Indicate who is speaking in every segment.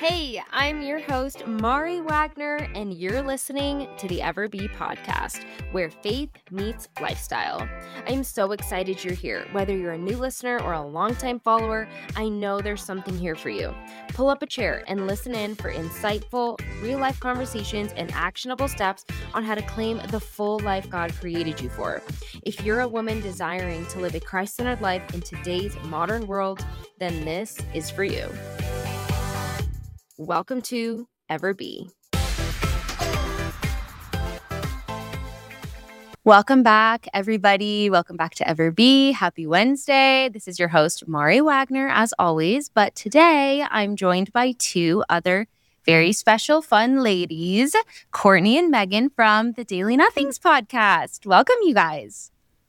Speaker 1: Hey, I'm your host, Mari Wagner, and you're listening to the Ever Be podcast, where faith meets lifestyle. I'm so excited you're here. Whether you're a new listener or a longtime follower, I know there's something here for you. Pull up a chair and listen in for insightful, real-life conversations and actionable steps on how to claim the full life God created you for. If you're a woman desiring to live a Christ-centered life in today's modern world, then this is for you. Welcome to Ever Be. Welcome back, everybody. Welcome back to Ever Be. Happy Wednesday. This is your host, Mari Wagner, as always. But today, I'm joined by two other very special, fun ladies, Courtney and Megan from the Daily Nothings podcast. Welcome, you guys.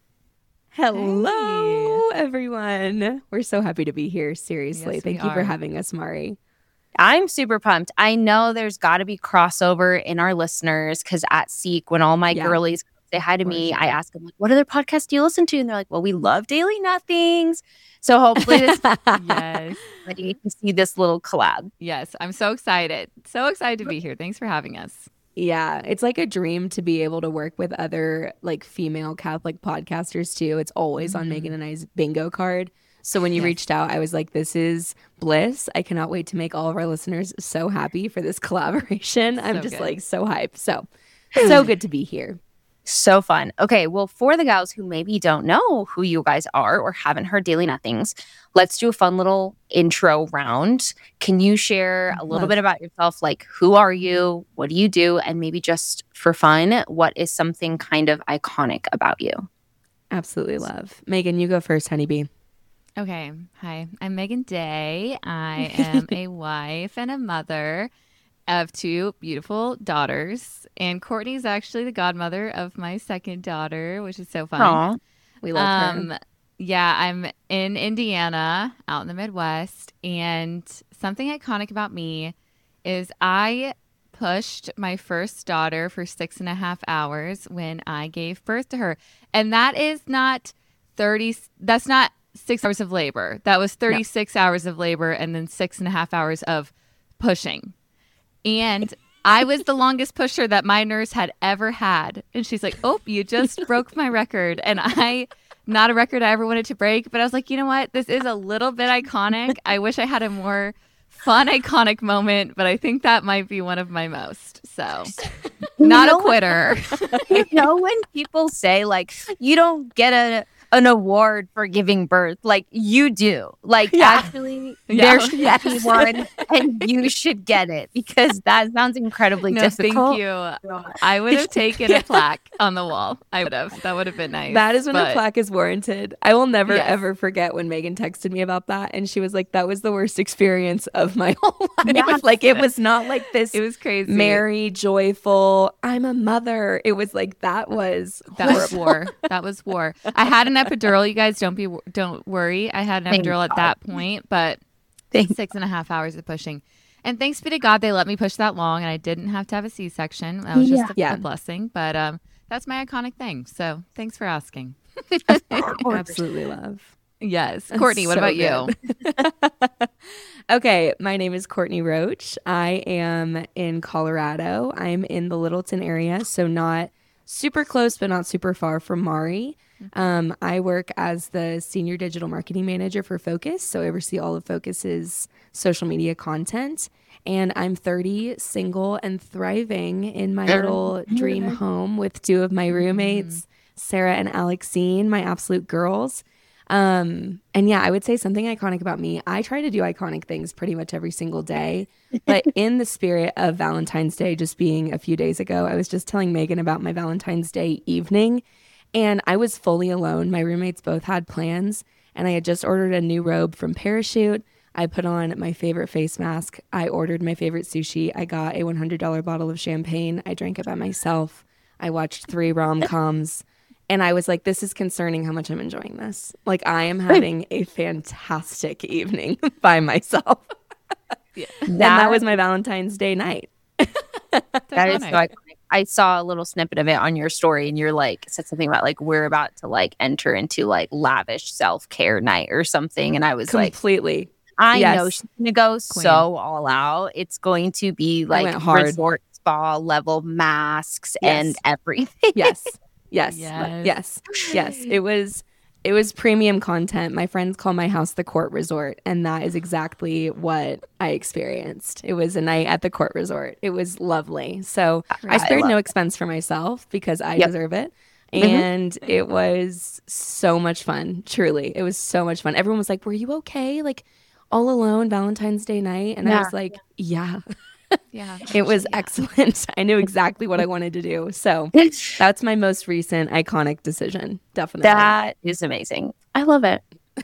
Speaker 2: Hello, everyone. We're so happy to be here. Seriously.
Speaker 3: Yes,
Speaker 2: Thank you for having us, Mari.
Speaker 1: I'm super pumped. I know there's got to be crossover in our listeners because at Seek, when all my girlies say hi to me, I ask them, like, what other podcasts do you listen to? And they're like, well, we love Daily Nothings. So hopefully this
Speaker 3: Yes.
Speaker 1: ready to see this little collab.
Speaker 3: Yes. I'm so excited. So excited to be here. Thanks for having us.
Speaker 2: Yeah, it's like a dream to be able to work with other like female Catholic podcasters too. It's always on Megan and I's bingo card. So when you reached out, I was like, this is bliss. I cannot wait to make all of our listeners so happy for this collaboration. I'm just like so hyped. So good to be here.
Speaker 1: So fun. Okay, well, for the gals who maybe don't know who you guys are or haven't heard Daily Nothings, let's do a fun little intro round. Can you share a little bit about yourself? Like, who are you? What do you do? And maybe just for fun, what is something kind of iconic about you?
Speaker 2: Absolutely love. Megan, you go first, honeybee.
Speaker 3: Okay. Hi, I'm Megan Day. I am a wife and a mother of two beautiful daughters. And Courtney's actually the godmother of my second daughter, which is so fun.
Speaker 1: Aw,
Speaker 2: we love her.
Speaker 3: Yeah, I'm in Indiana, out in the Midwest. And something iconic about me is I pushed my first daughter for 6.5 hours when I gave birth to her. And that is not 6 hours of labor. That was 36 hours of labor and then 6.5 hours of pushing. And I was the longest pusher that my nurse had ever had. And she's like, oh, you just broke my record. And not a record I ever wanted to break. But I was like, you know what? This is a little bit iconic. I wish I had a more fun, iconic moment. But I think that might be one of my most. So not a quitter.
Speaker 1: You know, when people say, like, you don't get an award for giving birth, like you do, like actually there should be one and you should get it because that sounds incredibly difficult.
Speaker 3: Thank you. I would have taken a plaque on the wall. I would have. That would have been nice.
Speaker 2: That is when a plaque is warranted. I will never ever forget when Megan texted me about that and she was like, that was the worst experience of my whole life. Like it was not like this.
Speaker 3: It was crazy.
Speaker 2: Merry, joyful, I'm a mother. It was like that was
Speaker 3: war. That was war. I had an epidural. You guys don't worry. I had an epidural at that point, but 6.5 hours of pushing. And thanks be to God, they let me push that long, and I didn't have to have a C-section. That was just a blessing. But that's my iconic thing. So thanks for asking.
Speaker 2: Absolutely love.
Speaker 3: Yes, Courtney. What about you?
Speaker 2: Okay, my name is Courtney Roach. I am in Colorado. I'm in the Littleton area, so not super close, but not super far from Mari. I work as the senior digital marketing manager for Focus, so I oversee all of Focus's social media content. And I'm 30, single, and thriving in my little dream home with two of my roommates, Sarah and Alexine, my absolute girls. And yeah, I would say something iconic about me. I try to do iconic things pretty much every single day, but in the spirit of Valentine's Day just being a few days ago, I was just telling Megan about my Valentine's Day evening. And I was fully alone. My roommates both had plans, and I had just ordered a new robe from Parachute. I put on my favorite face mask. I ordered my favorite sushi. I got a $100 bottle of champagne. I drank it by myself. I watched 3 rom-coms. And I was like, this is concerning how much I'm enjoying this. Like, I am having a fantastic evening by myself. And that was my Valentine's Day night.
Speaker 1: That is so iconic. I saw a little snippet of it on your story, and you're like, said something about like, we're about to like enter into like lavish self-care night or something. And I was
Speaker 2: completely.
Speaker 4: I
Speaker 2: Yes.
Speaker 4: know she's gonna go so all out. It's going to be like
Speaker 2: went hard.
Speaker 4: resort spa level masks
Speaker 2: Yes.
Speaker 4: and everything.
Speaker 2: Yes. Yes.
Speaker 3: Yes.
Speaker 2: Yes. It was premium content. My friends call my house the court resort, and that is exactly what I experienced. It was a night at the court resort. It was lovely. So I spared no expense for myself because I deserve it. And it was so much fun. Truly. It was so much fun. Everyone was like, "Were you okay? Like all alone Valentine's Day night?" And I was like, "Yeah."
Speaker 3: Yeah.
Speaker 2: It was excellent. I knew exactly what I wanted to do. So that's my most recent iconic decision. Definitely.
Speaker 4: That is amazing. I love it.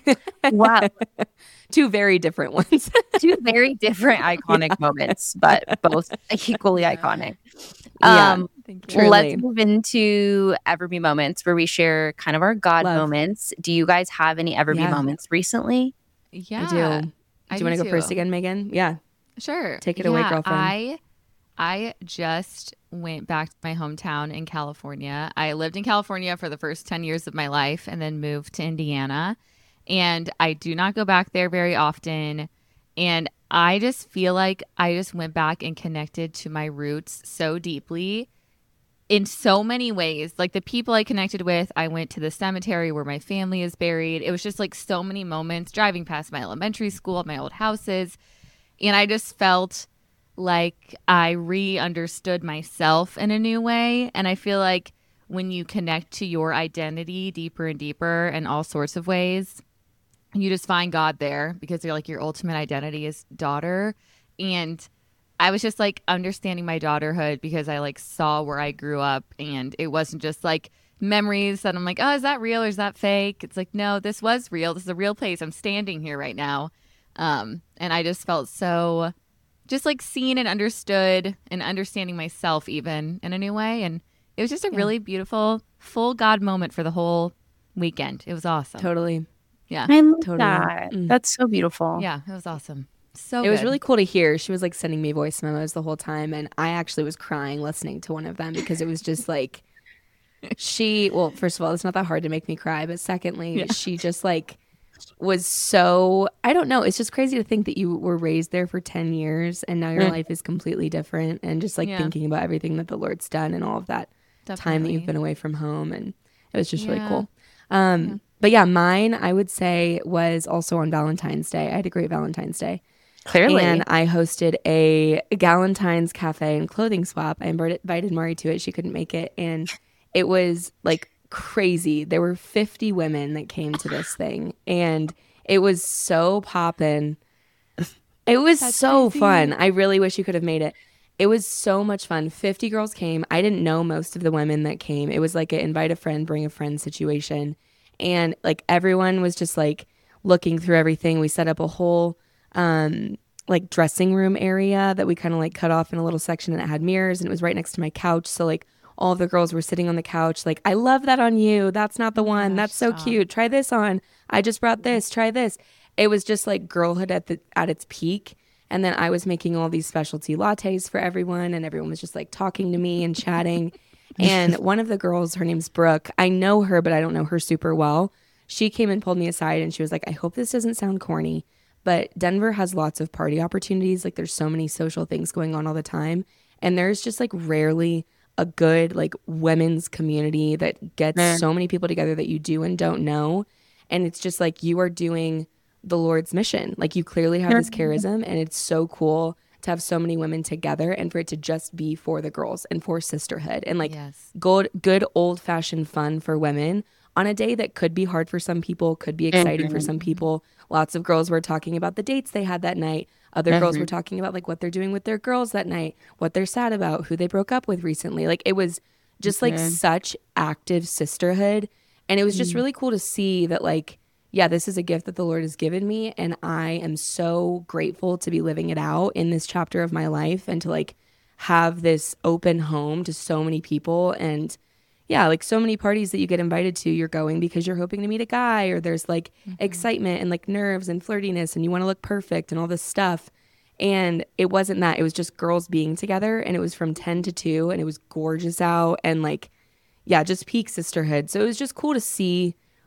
Speaker 4: Wow.
Speaker 2: Two very different ones.
Speaker 4: Two very different iconic moments, but both equally iconic.
Speaker 2: Yeah, truly.
Speaker 4: Let's move into Everbee moments where we share kind of our God
Speaker 2: Love.
Speaker 4: moments. Do you guys have any Everbee moments recently?
Speaker 3: Yeah.
Speaker 2: I do. Do you want to go first again, Megan? Yeah.
Speaker 3: Sure.
Speaker 2: Take it away, girlfriend.
Speaker 3: I just went back to my hometown in California. I lived in California for the first 10 years of my life and then moved to Indiana. And I do not go back there very often. And I just feel like I just went back and connected to my roots so deeply in so many ways. Like the people I connected with, I went to the cemetery where my family is buried. It was just like so many moments driving past my elementary school, my old houses. And I just felt like I re-understood myself in a new way. And I feel like when you connect to your identity deeper and deeper in all sorts of ways, you just find God there because you're like your ultimate identity is daughter. And I was just like understanding my daughterhood because I like saw where I grew up, and it wasn't just like memories that I'm like, oh, is that real or is that fake? It's like, no, this was real. This is a real place. I'm standing here right now. And I just felt so just like seen and understood and understanding myself even in a new way. And it was just a really beautiful, full God moment for the whole weekend. It was awesome.
Speaker 2: Totally.
Speaker 3: Yeah.
Speaker 4: I love
Speaker 2: Totally.
Speaker 4: that. That's so beautiful.
Speaker 3: Yeah, it was awesome. So
Speaker 2: It was
Speaker 3: good.
Speaker 2: really cool to hear. She was like sending me voice memos the whole time, and I actually was crying listening to one of them because it was just like well, first of all, it's not that hard to make me cry, but secondly, she just like was so, I don't know, it's just crazy to think that you were raised there for 10 years and now your life is completely different, and just like thinking about everything that the Lord's done and all of that time that you've been away from home, and it was just really cool. But yeah, mine I would say was also on Valentine's Day. I had a great Valentine's Day.
Speaker 4: Clearly.
Speaker 2: And I hosted a Galentine's cafe and clothing swap. I invited Mari to it. She couldn't make it. And it was like crazy. There were 50 women that came to this thing. And it was so poppin'. It was so fun. I really wish you could have made it. It was so much fun. 50 girls came. I didn't know most of the women that came. It was like an invite a friend, bring a friend situation. And like everyone was just like looking through everything. We set up a whole like dressing room area that we kind of like cut off in a little section, and it had mirrors, and it was right next to my couch. So like all of the girls were sitting on the couch like, I love that on you. That's not the one. That's so cute. Try this on. I just brought this. Try this. It was just like girlhood at its peak. And then I was making all these specialty lattes for everyone, and everyone was just like talking to me and chatting. And one of the girls, her name's Brooke. I know her, but I don't know her super well. She came and pulled me aside, and she was like, I hope this doesn't sound corny, but Denver has lots of party opportunities. Like there's so many social things going on all the time. And there's just like rarely a good like women's community that gets so many people together that you do and don't know. And it's just like you are doing the Lord's mission. Like you clearly have this charism, and it's so cool to have so many women together and for it to just be for the girls and for sisterhood and like good old-fashioned fun for women on a day that could be hard for some people, could be exciting for some people. Lots of girls were talking about the dates they had that night. Other girls were talking about like what they're doing with their girls that night, what they're sad about, who they broke up with recently. Like it was just like such active sisterhood. And it was just really cool to see that like, yeah, this is a gift that the Lord has given me, and I am so grateful to be living it out in this chapter of my life, and to like have this open home to so many people. And yeah, like so many parties that you get invited to, you're going because you're hoping to meet a guy, or there's like excitement and like nerves and flirtiness, and you want to look perfect and all this stuff. And it wasn't that. It was just girls being together, and it was from 10 to 2, and it was gorgeous out, and like, yeah, just peak sisterhood. So it was just cool to see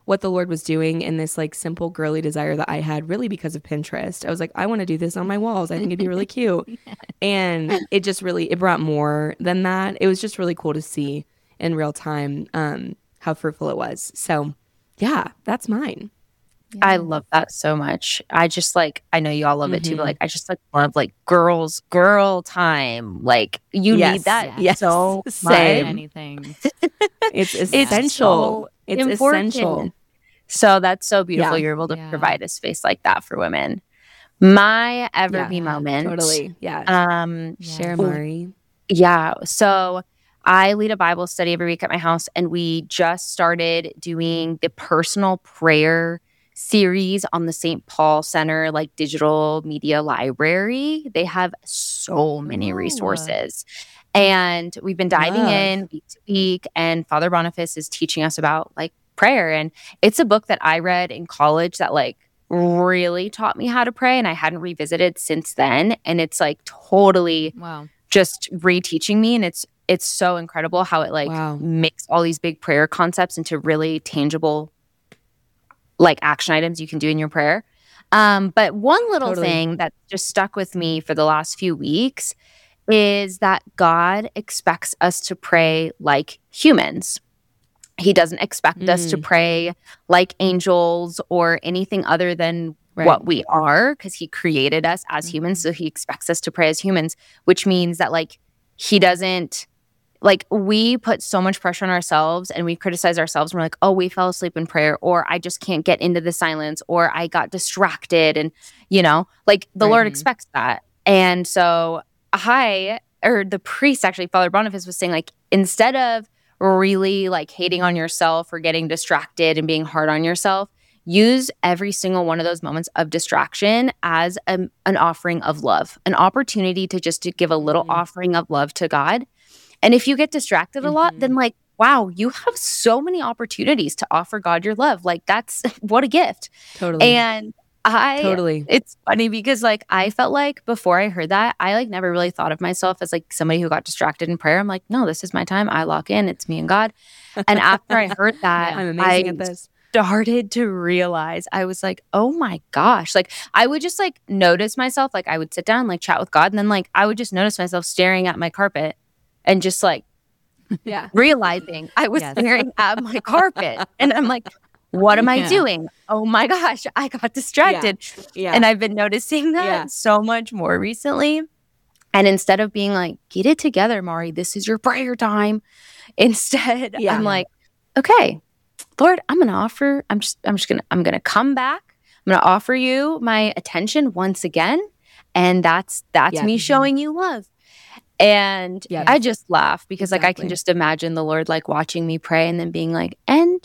Speaker 2: what the Lord was doing in this like simple girly desire that I had really because of Pinterest. I was like, I want to do this on my walls. I think it'd be really cute. And it just really, it brought more than that. It was just really cool to see in real time how fruitful it was. So yeah, that's mine.
Speaker 4: I love that so much. I just like, I know you all love it too, but like, I just like love like girl time. Like you need that so much.
Speaker 2: Same.
Speaker 3: Anything.
Speaker 2: It's essential. It's
Speaker 4: important.
Speaker 2: essential.
Speaker 4: So that's so beautiful.
Speaker 2: Yeah.
Speaker 4: You're able to provide a space like that for women. My ever be
Speaker 2: Yeah,
Speaker 4: moment.
Speaker 2: Totally. Yeah.
Speaker 3: Yeah.
Speaker 2: Share, Mari.
Speaker 4: Yeah. So I lead a Bible study every week at my house, and we just started doing the personal prayer series on the St. Paul Center, like digital media library. They have so many resources. And we've been diving in week to week, and Father Boniface is teaching us about like prayer. And it's a book that I read in college that like really taught me how to pray, and I hadn't revisited since then. And it's like totally just reteaching me. And it's so incredible how it like makes all these big prayer concepts into really tangible like action items you can do in your prayer. But one little thing that just stuck with me for the last few weeks is that God expects us to pray like humans. He doesn't expect us to pray like angels or anything other than what we are, because he created us as humans. So he expects us to pray as humans, which means that like he doesn't, like we put so much pressure on ourselves and we criticize ourselves. And we're like, oh, we fell asleep in prayer, or I just can't get into the silence, or I got distracted. And, you know, like the Lord expects that. And so the priest, actually, Father Boniface was saying like, instead of really like hating on yourself or getting distracted and being hard on yourself, use every single one of those moments of distraction as an offering of love, an opportunity to just to give a little offering of love to God. And if you get distracted a lot, then like, wow, you have so many opportunities to offer God your love. Like that's what a gift.
Speaker 2: Totally.
Speaker 4: And it's funny because like I felt like before I heard that, I like never really thought of myself as like somebody who got distracted in prayer. I'm like, no, this is my time. I lock in. It's me and God. And after I heard that,
Speaker 2: I'm amazing at this.
Speaker 4: Started to realize, I was like, oh my gosh. Like I would just like notice myself, like I would sit down, like chat with God. And then like I would just notice myself staring at my carpet and just like realizing I was staring at my carpet. And I'm like, what am I doing? Oh my gosh, I got distracted. And I've been noticing that so much more recently. And instead of being like, get it together, Mari, this is your prayer time. Instead, I'm like, okay, Lord, I'm going to come back. I'm going to offer you my attention once again. And that's me showing you love. And I just laugh because like I can just imagine the Lord like watching me pray and then being like,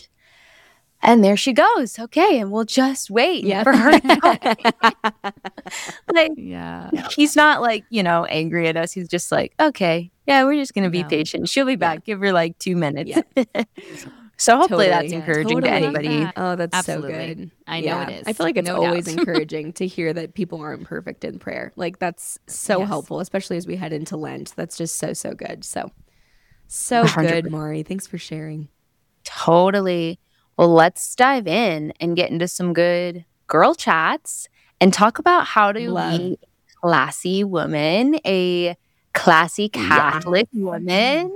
Speaker 4: and there she goes. Okay, and we'll just wait for her to go. Like, he's not like, you know, angry at us. He's just like, okay, we're just going to be patient. She'll be back. Give her like 2 minutes. So hopefully that's encouraging to anybody.
Speaker 2: Oh, that's
Speaker 3: Absolutely.
Speaker 2: so good.
Speaker 3: I know it is.
Speaker 2: I feel like it's
Speaker 3: No
Speaker 2: always
Speaker 3: doubt.
Speaker 2: encouraging to hear that people aren't perfect in prayer. Like that's so helpful, especially as we head into Lent. That's just so good. So
Speaker 4: 100%.
Speaker 2: good, Mari. Thanks for sharing.
Speaker 4: Totally. Well, let's dive in and get into some good girl chats and talk about how to be a classy woman, a classy Catholic woman.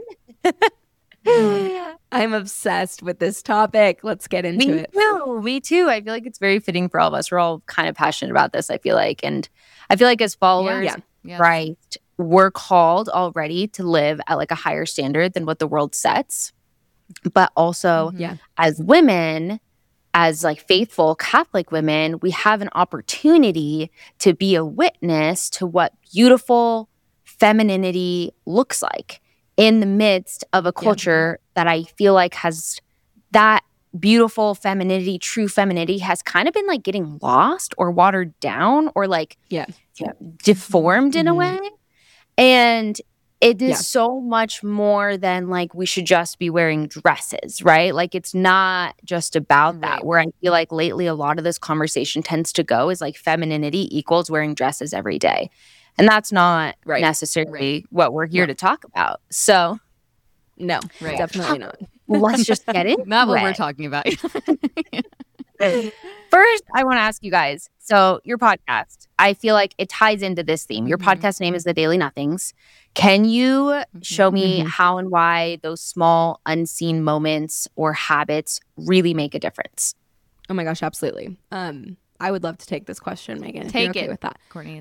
Speaker 2: I'm obsessed with this topic. Let's get into it.
Speaker 4: Me too. I feel like it's very fitting for all of us. We're all kind of passionate about this, I feel like. And I feel like as followers of Christ, we're called already to live at like a higher standard than what the world sets. But also as women, as like faithful Catholic women, we have an opportunity to be a witness to what beautiful femininity looks like in the midst of a culture that I feel like has that beautiful femininity, true femininity has kind of been like getting lost or watered down or like deformed in a way. And it is so much more than like we should just be wearing dresses, right? Like it's not just about that. Where I feel like lately a lot of this conversation tends to go is like femininity equals wearing dresses every day. And that's not necessarily what we're here to talk about. So
Speaker 2: no, definitely not.
Speaker 4: let's just get into
Speaker 3: Not what we're
Speaker 4: it.
Speaker 3: talking about.
Speaker 4: First, I want to ask you guys. So, your podcast, I feel like it ties into this theme. Your podcast name is The Daily Nothings. Can you show me how and why those small, unseen moments or habits really make a difference?
Speaker 2: Oh my gosh, absolutely. I would love to take this question, Megan.
Speaker 3: Take
Speaker 2: if you're okay
Speaker 3: it
Speaker 2: with that.
Speaker 3: Courtney.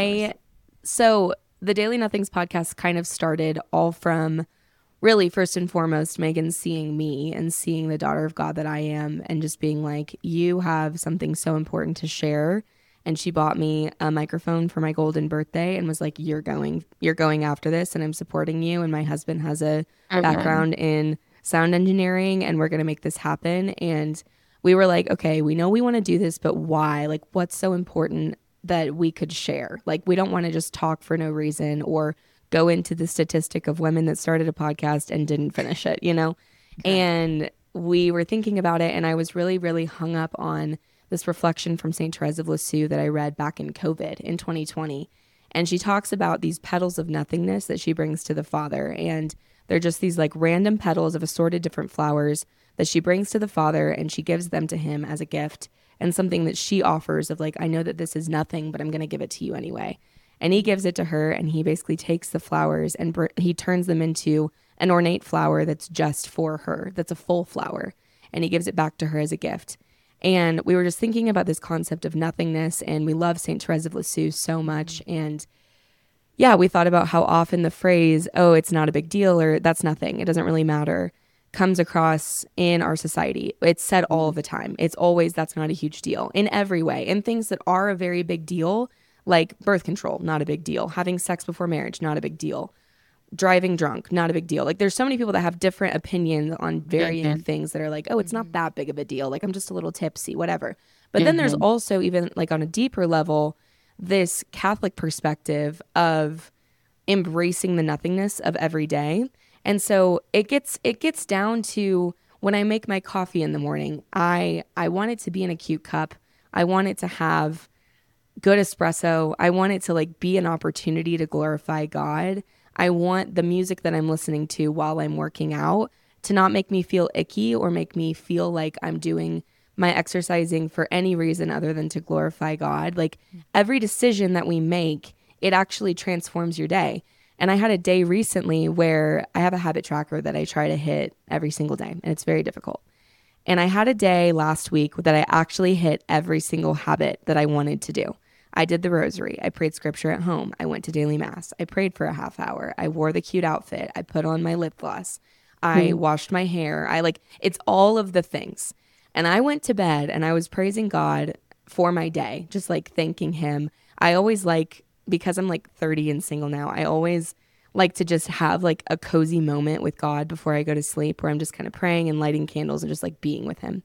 Speaker 2: So the Daily Nothings podcast kind of started all from really first and foremost Megan seeing me and seeing the daughter of God that I am and just being like, you have something so important to share. And she bought me a microphone for my golden birthday and was like, you're going after this and I'm supporting you. And my husband has a background in sound engineering and we're going to make this happen. And we were like, okay, we know we want to do this, but why? Like, what's so important that we could share? Like, we don't want to just talk for no reason or go into the statistic of women that started a podcast and didn't finish it, you know? Okay. And we were thinking about it, and I was really, really hung up on this reflection from St. Therese of Lisieux that I read back in COVID in 2020. And she talks about these petals of nothingness that she brings to the Father. And they're just these like random petals of assorted different flowers that she brings to the Father, and she gives them to him as a gift and something that she offers of like, I know that this is nothing, but I'm going to give it to you anyway. And he gives it to her, and he basically takes the flowers and he turns them into an ornate flower that's just for her, that's a full flower, and he gives it back to her as a gift. And we were just thinking about this concept of nothingness, and we love St. Therese of Lisieux so much. And yeah, we thought about how often the phrase, oh, it's not a big deal, or that's nothing, it doesn't really matter, comes across in our society. It's said all the time. It's always, that's not a huge deal in every way. And things that are a very big deal, like birth control, not a big deal. Having sex before marriage, not a big deal. Driving drunk, not a big deal. Like, there's so many people that have different opinions on varying things that are like, oh, it's not that big of a deal. Like, I'm just a little tipsy, whatever. But then there's also, even like on a deeper level, this Catholic perspective of embracing the nothingness of every day. And so it gets down to when I make my coffee in the morning, I want it to be in a cute cup. I want it to have good espresso. I want it to like be an opportunity to glorify God. I want the music that I'm listening to while I'm working out to not make me feel icky or make me feel like I'm doing my exercising for any reason other than to glorify God. Like, every decision that we make, it actually transforms your day. And I had a day recently where I have a habit tracker that I try to hit every single day, and it's very difficult. And I had a day last week that I actually hit every single habit that I wanted to do. I did the rosary. I prayed scripture at home. I went to daily mass. I prayed for a half hour. I wore the cute outfit. I put on my lip gloss. I washed my hair. It's all of the things. And I went to bed and I was praising God for my day, just like thanking him. I always because I'm like 30 and single now, I always like to just have like a cozy moment with God before I go to sleep where I'm just kind of praying and lighting candles and just like being with him.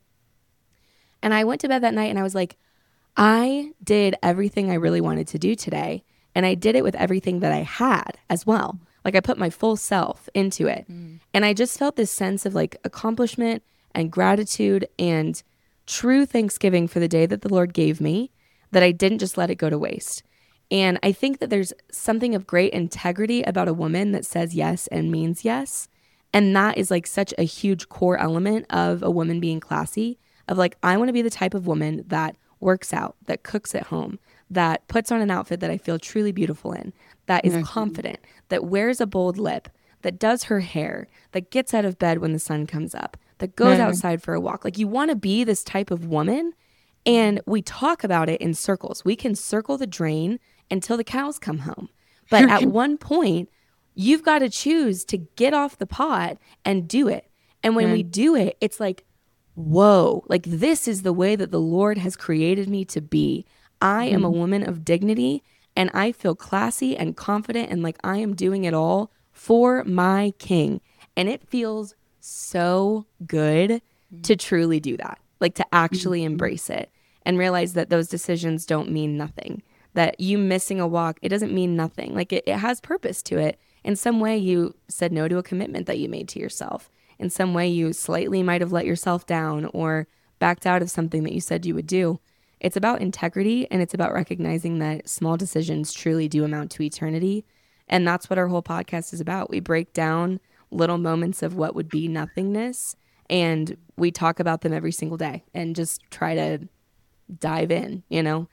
Speaker 2: And I went to bed that night and I was like, I did everything I really wanted to do today. And I did it with everything that I had as well. Like, I put my full self into it. And I just felt this sense of like accomplishment and gratitude and true thanksgiving for the day that the Lord gave me, that I didn't just let it go to waste. And I think that there's something of great integrity about a woman that says yes and means yes. And that is like such a huge core element of a woman being classy, of like, I want to be the type of woman that works out, that cooks at home, that puts on an outfit that I feel truly beautiful in, that is confident, that wears a bold lip, that does her hair, that gets out of bed when the sun comes up, that goes outside for a walk. Like, you want to be this type of woman. And we talk about it in circles. We can circle the drain until the cows come home. But at one point, you've got to choose to get off the pot and do it. And when we do it, it's like, whoa, like, this is the way that the Lord has created me to be. I am a woman of dignity, and I feel classy and confident, and like I am doing it all for my King. And it feels so good to truly do that, like to actually embrace it and realize that those decisions don't mean nothing, that you missing a walk, it doesn't mean nothing. Like, it has purpose to it. In some way, you said no to a commitment that you made to yourself. In some way, you slightly might have let yourself down or backed out of something that you said you would do. It's about integrity, and it's about recognizing that small decisions truly do amount to eternity. And that's what our whole podcast is about. We break down little moments of what would be nothingness. And we talk about them every single day and just try to dive in, you know?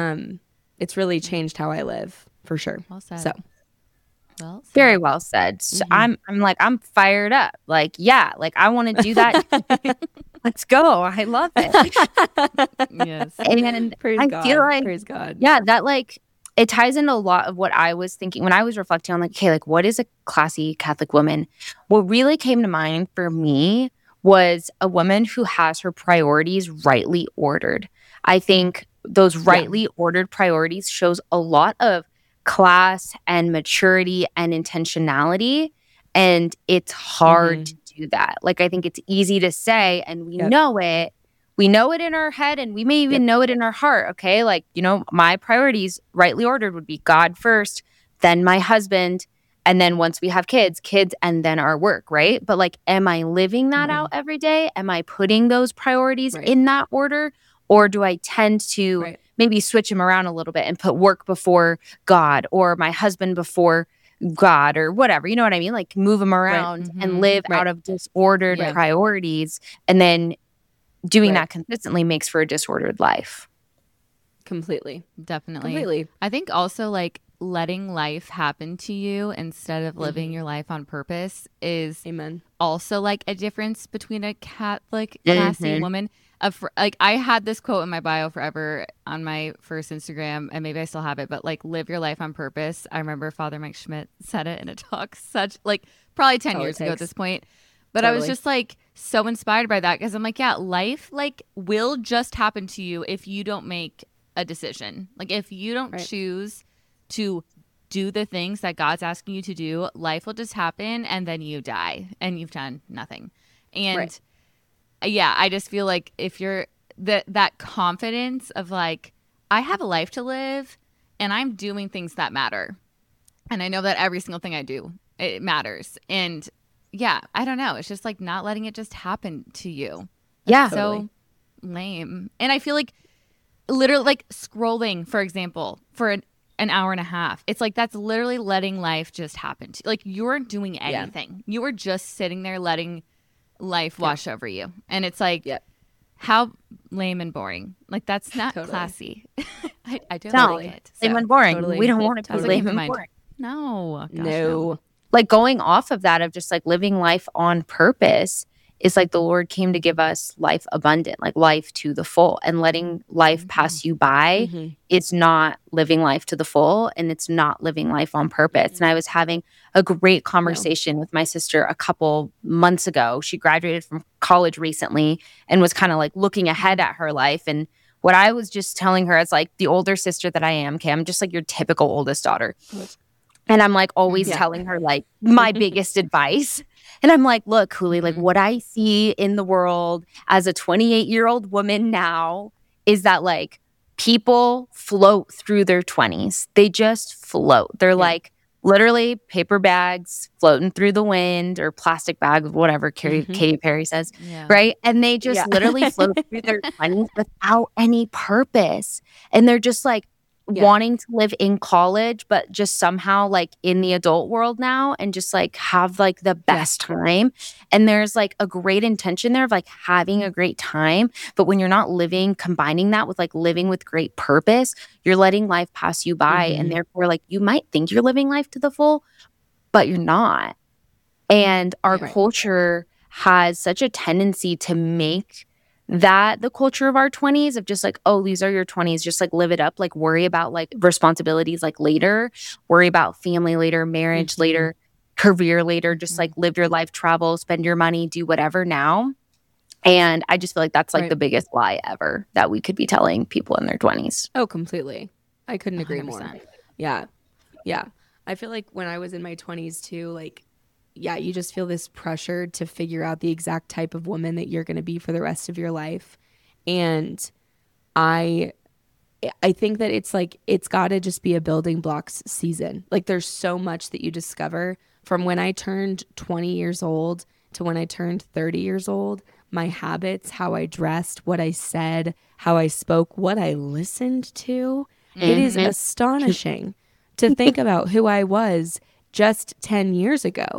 Speaker 2: It's really changed how I live for sure.
Speaker 3: Well said.
Speaker 2: So
Speaker 3: Well said.
Speaker 4: Very well said. So I'm like, I'm fired up. Like, yeah, like I want to do that. Let's go. I love it.
Speaker 3: Yes.
Speaker 4: And
Speaker 2: praise
Speaker 4: I
Speaker 2: God.
Speaker 4: feel like,
Speaker 2: Praise God.
Speaker 4: yeah, that like, it ties into a lot of what I was thinking when I was reflecting on like, okay, like what is a classy Catholic woman? What really came to mind for me was a woman who has her priorities rightly ordered. I think those rightly ordered priorities shows a lot of class and maturity and intentionality. And it's hard to do that. Like, I think it's easy to say, and we know it. We know it in our head, and we may even know it in our heart. Okay. Like, you know, my priorities rightly ordered would be God first, then my husband. And then once we have kids, and then our work. Right. But like, am I living that out every day? Am I putting those priorities in that order? Or do I tend to maybe switch them around a little bit and put work before God or my husband before God or whatever? You know what I mean? Like move them around and live out of disordered priorities. And then doing that consistently makes for a disordered life.
Speaker 2: Completely.
Speaker 3: Definitely.
Speaker 2: Completely.
Speaker 3: I think also like letting life happen to you instead of living your life on purpose is also like a difference between a Catholic classy woman. Like I had this quote in my bio forever on my first Instagram, and maybe I still have it, but like live your life on purpose. I remember Father Mike Schmidt said it in a talk probably 10 years ago at this point. But I was just like so inspired by that because I'm like, yeah, life like will just happen to you if you don't make a decision. Like if you don't choose to do the things that God's asking you to do, life will just happen and then you die and you've done nothing. And yeah, I just feel like if you're that confidence of like, I have a life to live and I'm doing things that matter. And I know that every single thing I do, it matters. And yeah, I don't know. It's just like not letting it just happen to you.
Speaker 4: Yeah.
Speaker 3: So lame. And I feel like literally like scrolling, for example, for an hour and a half. It's like that's literally letting life just happen to you. Like you aren't doing anything. You are just sitting there letting life wash over you. And it's like how lame and boring. Like that's not classy. I don't like it.
Speaker 4: Lame and boring. We don't want to be lame and boring.
Speaker 3: No. Gosh,
Speaker 2: no.
Speaker 4: Like going off of that of just like living life on purpose is like the Lord came to give us life abundant, like life to the full, and letting life pass you by. It's not living life to the full, and it's not living life on purpose. And I was having a great conversation with my sister a couple months ago. She graduated from college recently and was kind of like looking ahead at her life. And what I was just telling her as like the older sister that I am, okay, I'm just like your typical oldest daughter. And I'm like always telling her like my biggest advice. And I'm like, look, Huli, like what I see in the world as a 28-year-old woman now is that like people float through their 20s. They just float. They're like literally paper bags floating through the wind or plastic bags, whatever Katy Perry says, right? And they just literally float through their 20s without any purpose. And they're just like, wanting to live in college, but just somehow like in the adult world now and just like have like the best time. And there's like a great intention there of like having a great time. But when you're not combining that with like living with great purpose, you're letting life pass you by. And therefore like you might think you're living life to the full, but you're not. And our culture has such a tendency to make that the culture of our 20s of just like, oh, these are your 20s, just like live it up, like worry about like responsibilities like later, worry about family later, marriage later, career later, just like live your life, travel, spend your money, do whatever now. And I just feel like that's like the biggest lie ever that we could be telling people in their 20s.
Speaker 2: Oh, completely. I couldn't agree
Speaker 3: 100%.
Speaker 2: more. Yeah. Yeah. I feel like when I was in my 20s too, like, yeah, you just feel this pressure to figure out the exact type of woman that you're going to be for the rest of your life. And I think that it's like, it's got to just be a building blocks season. Like there's so much that you discover from when I turned 20 years old to when I turned 30 years old, my habits, how I dressed, what I said, how I spoke, what I listened to. It is astonishing to think about who I was just 10 years ago.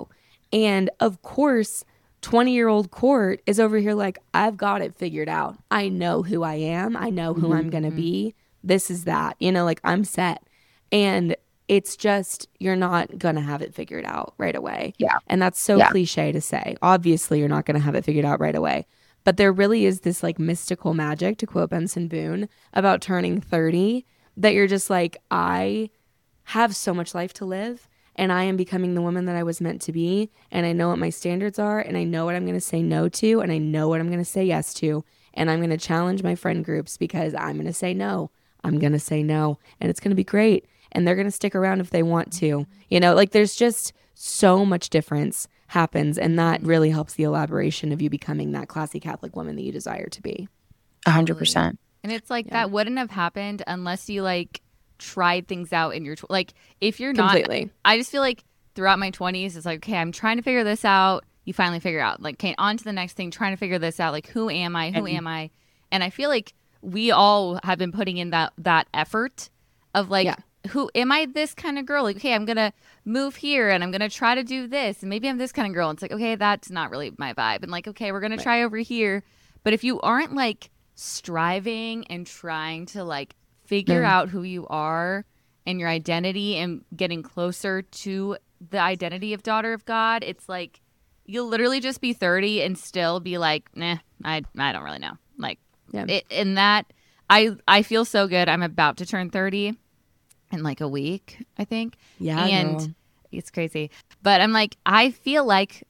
Speaker 2: And of course, 20-year-old Court is over here like, I've got it figured out. I know who I am. I know who I'm going to be. This is that, like I'm set. And it's just, you're not going to have it figured out right away.
Speaker 4: Yeah.
Speaker 2: And that's so cliche to say. Obviously, you're not going to have it figured out right away. But there really is this like mystical magic, to quote Benson Boone, about turning 30, that you're just like, I have so much life to live. And I am becoming the woman that I was meant to be. And I know what my standards are. And I know what I'm going to say no to. And I know what I'm going to say yes to. And I'm going to challenge my friend groups because I'm going to say no. I'm going to say no. And it's going to be great. And they're going to stick around if they want to. Like there's just so much difference happens. And that really helps the elaboration of you becoming that classy Catholic woman that you desire to be.
Speaker 4: 100%.
Speaker 3: And it's like that wouldn't have happened unless you like tried things out in your like if you're not
Speaker 2: Completely.
Speaker 3: I just feel like throughout my 20s it's like, okay, I'm trying to figure this out. You finally figure out like, okay, on to the next thing, trying to figure this out, like who am I, and I feel like we all have been putting in that effort of like, who am I, this kind of girl, like, okay, I'm gonna move here and I'm gonna try to do this and maybe I'm this kind of girl, and it's like, okay, that's not really my vibe, and like, okay, we're gonna try over here. But if you aren't like striving and trying to like figure out who you are and your identity and getting closer to the identity of daughter of God, it's like you'll literally just be 30 and still be like, nah, I don't really know. Like, in that, I feel so good. I'm about to turn 30 in like a week, I think.
Speaker 2: Yeah,
Speaker 3: and
Speaker 2: girl.
Speaker 3: It's crazy. But I'm like, I feel like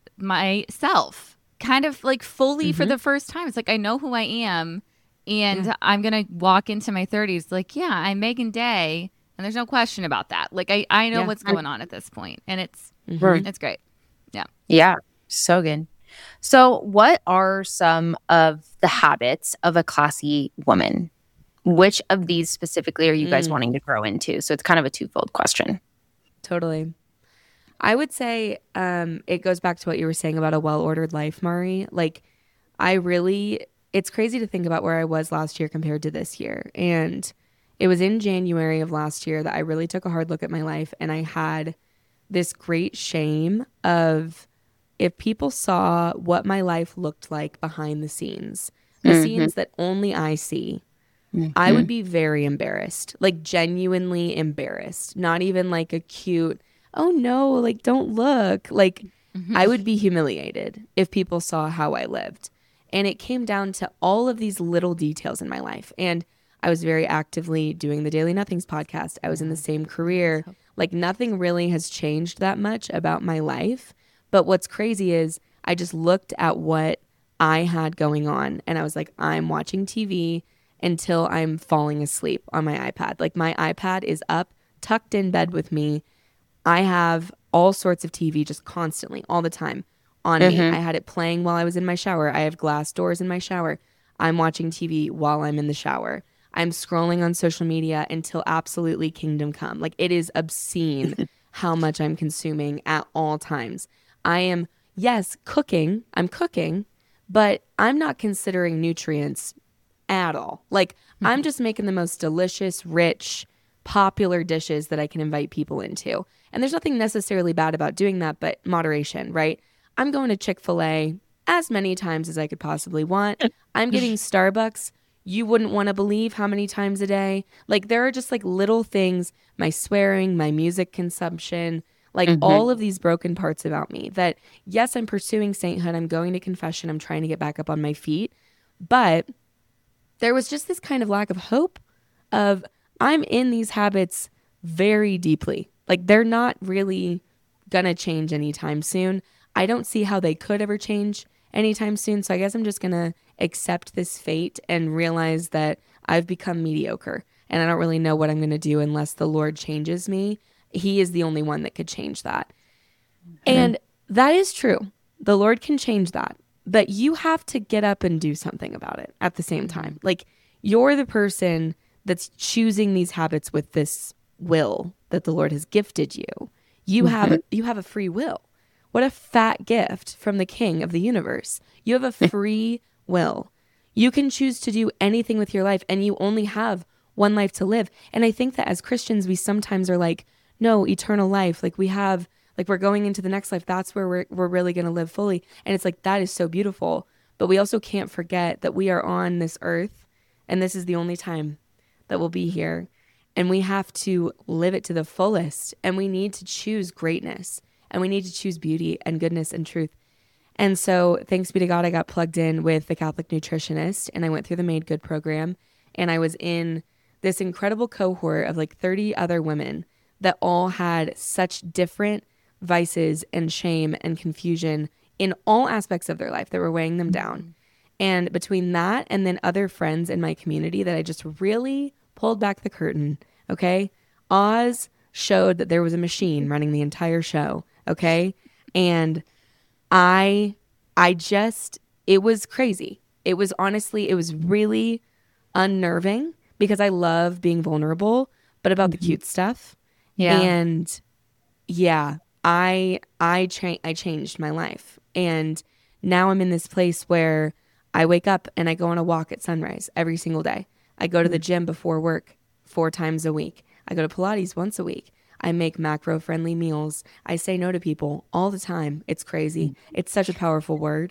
Speaker 3: myself kind of like fully for the first time. It's like I know who I am. And I'm going to walk into my 30s like, yeah, I'm Megan Day. And there's no question about that. Like, I know what's going on at this point. And it's great. Yeah.
Speaker 4: Yeah. So good. So what are some of the habits of a classy woman? Which of these specifically are you guys wanting to grow into? So it's kind of a twofold question.
Speaker 2: Totally. I would say it goes back to what you were saying about a well-ordered life, Mari. Like, it's crazy to think about where I was last year compared to this year. And it was in January of last year that I really took a hard look at my life. And I had this great shame of if people saw what my life looked like behind the scenes, the scenes that only I see, I would be very embarrassed, like genuinely embarrassed, not even like a cute, oh no, like don't look. Like I would be humiliated if people saw how I lived. And it came down to all of these little details in my life. And I was very actively doing the Daily Nothings podcast. I was in the same career. Like nothing really has changed that much about my life. But what's crazy is I just looked at what I had going on and I was like, I'm watching TV until I'm falling asleep on my iPad. Like my iPad is up, tucked in bed with me. I have all sorts of TV just constantly, all the time. On me. I had it playing while I was in my shower. I have glass doors in my shower. I'm watching TV while I'm in the shower. I'm scrolling on social media until absolutely kingdom come. Like it is obscene how much I'm consuming at all times. I am, yes, cooking. I'm cooking, but I'm not considering nutrients at all. Like I'm just making the most delicious, rich, popular dishes that I can invite people into. And there's nothing necessarily bad about doing that, but moderation, right? I'm going to Chick-fil-A as many times as I could possibly want. I'm getting Starbucks. You wouldn't want to believe how many times a day. Like there are just like little things, my swearing, my music consumption, like all of these broken parts about me that, yes, I'm pursuing sainthood. I'm going to confession. I'm trying to get back up on my feet. But there was just this kind of lack of hope of I'm in these habits very deeply. Like they're not really going to change anytime soon. I don't see how they could ever change anytime soon. So I guess I'm just going to accept this fate and realize that I've become mediocre and I don't really know what I'm going to do unless the Lord changes me. He is the only one that could change that. And that is true. The Lord can change that. But you have to get up and do something about it at the same time. Like you're the person that's choosing these habits with this will that the Lord has gifted you. You have a free will. What a fat gift from the King of the universe. You have a free will. You can choose to do anything with your life and you only have one life to live. And I think that as Christians, we sometimes are like, no, eternal life. Like we have Like, we're going into the next life. That's where we're really going to live fully. And it's like, that is so beautiful. But we also can't forget that we are on this earth, and this is the only time that we'll be here. And we have to live it to the fullest. And we need to choose greatness. And we need to choose beauty and goodness and truth. And so thanks be to God, I got plugged in with the Catholic nutritionist, and I went through the Made Good program. And I was in this incredible cohort of like 30 other women that all had such different vices and shame and confusion in all aspects of their life that were weighing them down. And between that and then other friends in my community that I just really pulled back the curtain, okay? Oz showed that there was a machine running the entire show, okay? And it was crazy. It was honestly, it was really unnerving because I love being vulnerable, but about the cute stuff.
Speaker 3: Yeah.
Speaker 2: And yeah, I changed my life. And now I'm in this place where I wake up and I go on a walk at sunrise every single day. I go to the gym before work 4 times a week. I go to Pilates once a week. I make macro-friendly meals. I say no to people all the time. It's crazy. It's such a powerful word.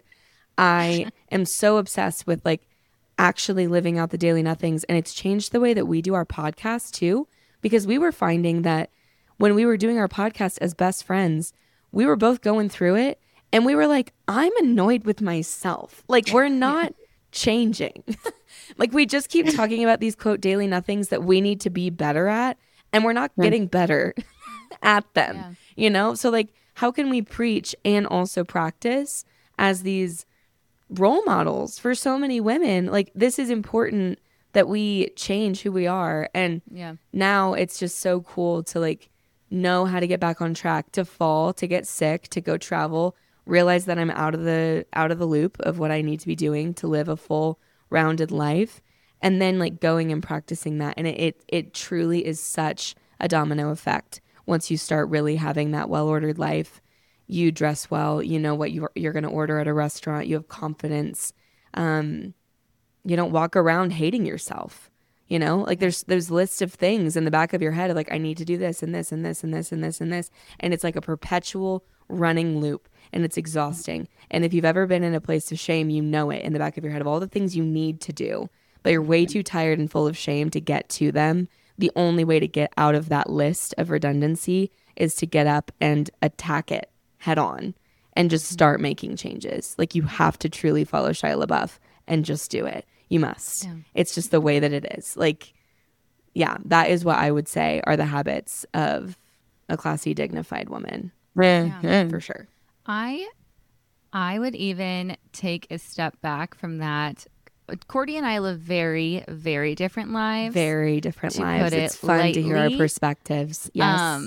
Speaker 2: I am so obsessed with like actually living out the daily nothings. And it's changed the way that we do our podcast too, because we were finding that when we were doing our podcast as best friends, we were both going through it. And we were like, I'm annoyed with myself. Like, we're not changing. Like, we just keep talking about these quote daily nothings that we need to be better at. And we're not getting better at them, you know? So like, how can we preach and also practice as these role models for so many women? Like, this is important that we change who we are. And now it's just so cool to like know how to get back on track, to fall, to get sick, to go travel, realize that I'm out of the loop of what I need to be doing to live a full rounded life, and then like going and practicing that. And it truly is such a domino effect. Once you start really having that well-ordered life, you dress well, you know what you're going to order at a restaurant, you have confidence. You don't walk around hating yourself. You know, like there's lists of things in the back of your head of like, I need to do this and this and this and this and this and this. And it's like a perpetual running loop, and it's exhausting. And if you've ever been in a place of shame, you know it in the back of your head of all the things you need to do, but you're way too tired and full of shame to get to them. The only way to get out of that list of redundancy is to get up and attack it head on and just start making changes. Like, you have to truly follow Shia LaBeouf and just do it. You must. Yeah. It's just the way that it is. Like, yeah, that is what I would say are the habits of a classy, dignified woman. Yeah. For sure.
Speaker 3: I would even take a step back from that. Cordy and I live very, very different lives.
Speaker 2: Very different lives. It's fun to hear our perspectives. Yes.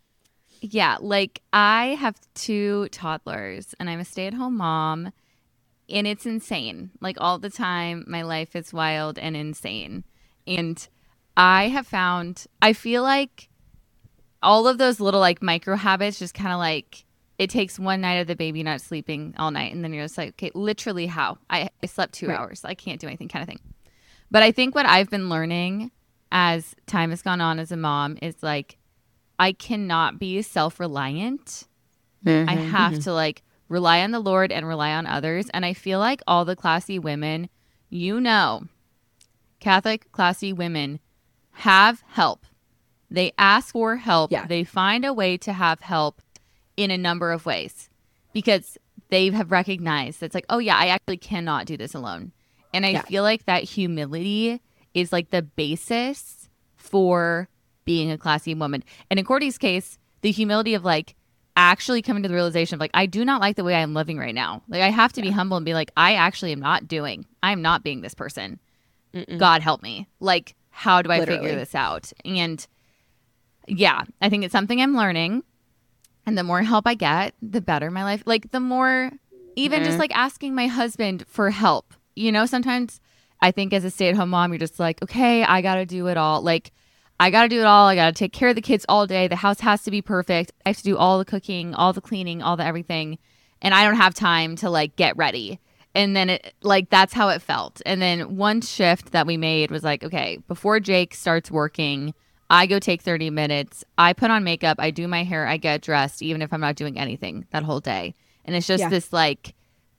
Speaker 3: Yeah, like I have 2 toddlers and I'm a stay-at-home mom, and it's insane. Like, all the time, my life is wild and insane. And I have found, I feel like all of those little like micro habits just kind of like, it takes one night of the baby not sleeping all night, and then you're just like, okay, literally how? I slept 2 hours. I can't do anything, kind of thing. But I think what I've been learning as time has gone on as a mom is like, I cannot be self-reliant. I have to like rely on the Lord and rely on others. And I feel like all the classy women, you know, Catholic classy women have help. They ask for help. Yeah. They find a way to have help in a number of ways because they have recognized it's like, oh yeah, I actually cannot do this alone. And I feel like that humility is like the basis for being a classy woman. And in Cordy's case, the humility of like actually coming to the realization of like, I do not like the way I'm living right now. Like, I have to be humble and be like, I actually am not being this person. God help me. Like, how do I figure this out? And yeah, I think it's something I'm learning. And the more help I get, the better my life. Like, the more, even just like asking my husband for help. You know, sometimes I think as a stay-at-home mom, you're just like, okay, I got to do it all. Like, I got to do it all. I got to take care of the kids all day. The house has to be perfect. I have to do all the cooking, all the cleaning, all the everything. And I don't have time to like get ready. And then it like, that's how it felt. And then one shift that we made was like, okay, before Jake starts working, I go take 30 minutes. I put on makeup. I do my hair. I get dressed, even if I'm not doing anything that whole day. And it's just this like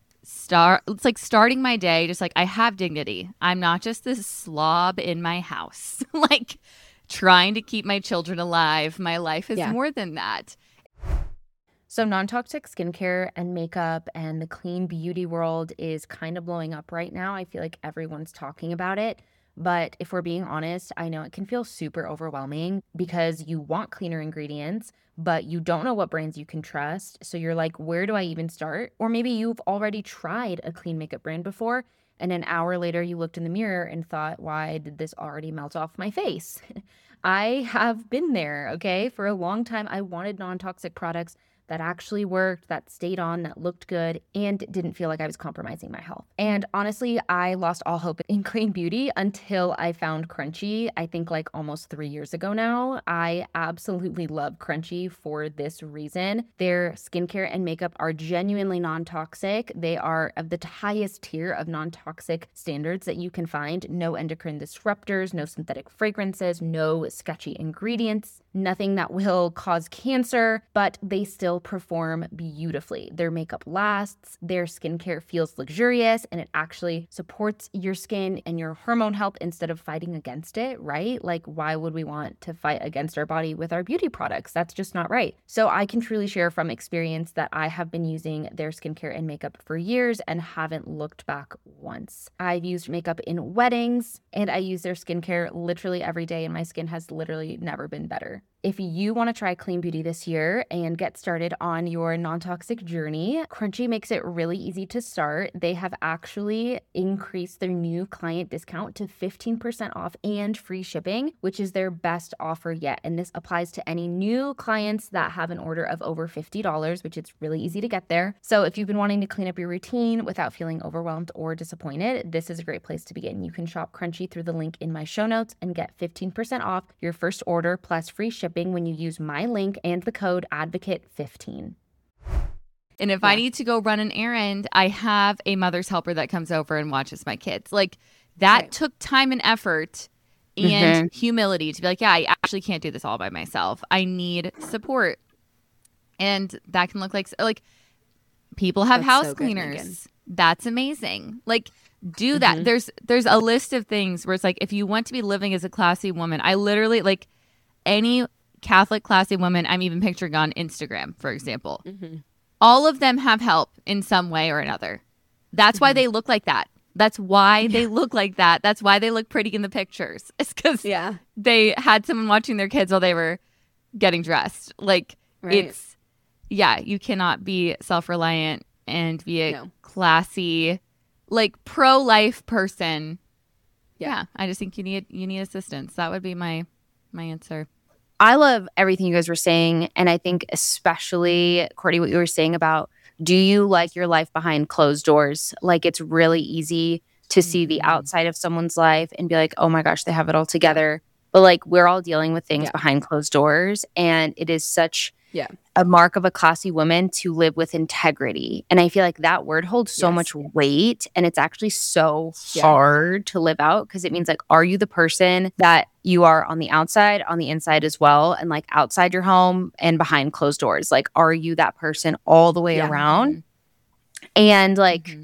Speaker 3: it's like starting my day just like I have dignity. I'm not just this slob in my house, like trying to keep my children alive. My life is more than that.
Speaker 4: So non-toxic skincare and makeup and the clean beauty world is kind of blowing up right now. I feel like everyone's talking about it. But if we're being honest, I know it can feel super overwhelming because you want cleaner ingredients, but you don't know what brands you can trust. So you're like, where do I even start? Or maybe you've already tried a clean makeup brand before, and an hour later you looked in the mirror and thought, why did this already melt off my face? I have been there, okay? For a long time, I wanted non-toxic products that actually worked, that stayed on, that looked good, and didn't feel like I was compromising my health. And honestly, I lost all hope in clean beauty until I found Crunchi, I think like almost 3 years ago now. I absolutely love Crunchi for this reason. Their skincare and makeup are genuinely non-toxic. They are of the highest tier of non-toxic standards that you can find. No endocrine disruptors, no synthetic fragrances, no sketchy ingredients, nothing that will cause cancer, but they still perform beautifully. Their makeup lasts, their skincare feels luxurious, and it actually supports your skin and your hormone health instead of fighting against it, right? Like, why would we want to fight against our body with our beauty products? That's just not right. So I can truly share from experience that I have been using their skincare and makeup for years and haven't looked back once. I've used makeup in weddings, and I use their skincare literally every day, and my skin has literally never been better. If you want to try clean beauty this year and get started on your non-toxic journey, Crunchi makes it really easy to start. They have actually increased their new client discount to 15% off and free shipping, which is their best offer yet. And this applies to any new clients that have an order of over $50, which is really easy to get there. So if you've been wanting to clean up your routine without feeling overwhelmed or disappointed, this is a great place to begin. You can shop Crunchi through the link in my show notes and get 15% off your first order plus free shipping when you use my link and the code ADVOCATE15.
Speaker 3: And if I need to go run an errand, I have a mother's helper that comes over and watches my kids. Like that took time and effort and humility to be like, yeah, I actually can't do this all by myself. I need support. And that can look like people have house cleaners. That's amazing. Like do that. There's a list of things where it's like, if you want to be living as a classy woman, I literally like any Catholic classy woman I'm even picturing on Instagram, for example. All of them have help in some way or another. That's why they look like that. That's why they look like that. That's why they look pretty in the pictures. It's because they had someone watching their kids while they were getting dressed. Like it's, you cannot be self-reliant and be a classy, like pro-life person. Yeah, I just think you need assistance. That would be my answer.
Speaker 4: I love everything you guys were saying. And I think especially, Courtney, what you were saying about, do you like your life behind closed doors? Like it's really easy to see the outside of someone's life and be like, oh my gosh, they have it all together. But like we're all dealing with things behind closed doors. And it is such a mark of a classy woman to live with integrity. And I feel like that word holds so much weight, and it's actually so hard to live out because it means like, are you the person that you are on the outside, on the inside as well, and like outside your home and behind closed doors? Like, are you that person all the way around? And like,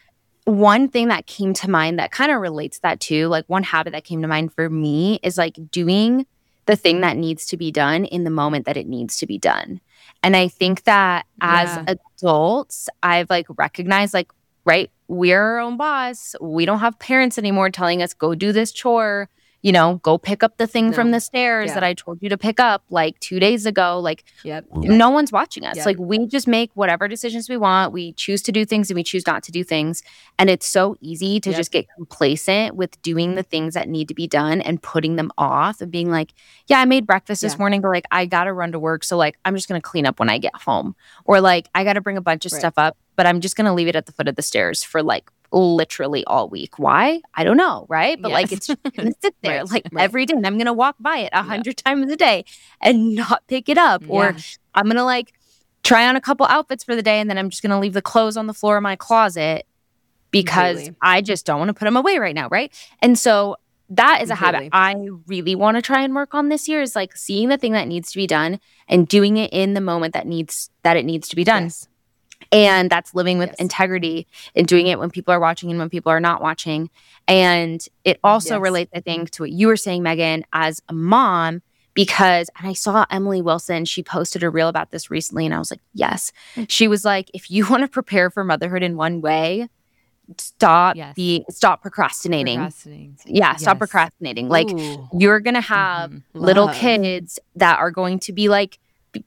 Speaker 4: one thing that came to mind that kind of relates to that too, like one habit that came to mind for me is like doing the thing that needs to be done in the moment that it needs to be done. And I think that as adults, I've like recognized like, right, we're our own boss. We don't have parents anymore telling us, go do this chore, you know, go pick up the thing from the stairs that I told you to pick up like 2 days ago. Like no one's watching us. Like we just make whatever decisions we want. We choose to do things and we choose not to do things. And it's so easy to just get complacent with doing the things that need to be done and putting them off and being like, yeah, I made breakfast this morning, but like I got to run to work. So like, I'm just going to clean up when I get home. Or like, I got to bring a bunch of stuff up, but I'm just going to leave it at the foot of the stairs for like literally all week. Why? I don't know, right? But like it's just gonna sit there every day, and I'm gonna walk by it 100 times a day and not pick it up. Or I'm gonna like try on a couple outfits for the day, and then I'm just gonna leave the clothes on the floor of my closet because I just don't want to put them away right now, right? And so that is a habit
Speaker 2: Completely.
Speaker 4: I really want to try and work on this year, is like seeing the thing that needs to be done and doing it in the moment that it needs to be done.
Speaker 2: Yes.
Speaker 4: And that's living with
Speaker 2: Yes.
Speaker 4: integrity and doing it when people are watching and when people are not watching. And it also
Speaker 2: Yes.
Speaker 4: relates, I think, to what you were saying, Megan, as a mom, because, and I saw Emily Wilson, she posted a reel about this recently, and I was like, yes. She was like, if you want to prepare for motherhood in one way, stop procrastinating. Yeah, stop
Speaker 3: Yes.
Speaker 4: procrastinating. Like,
Speaker 2: Ooh.
Speaker 4: you're going to have
Speaker 3: Mhm.
Speaker 4: little
Speaker 2: Love.
Speaker 4: kids that are going to be like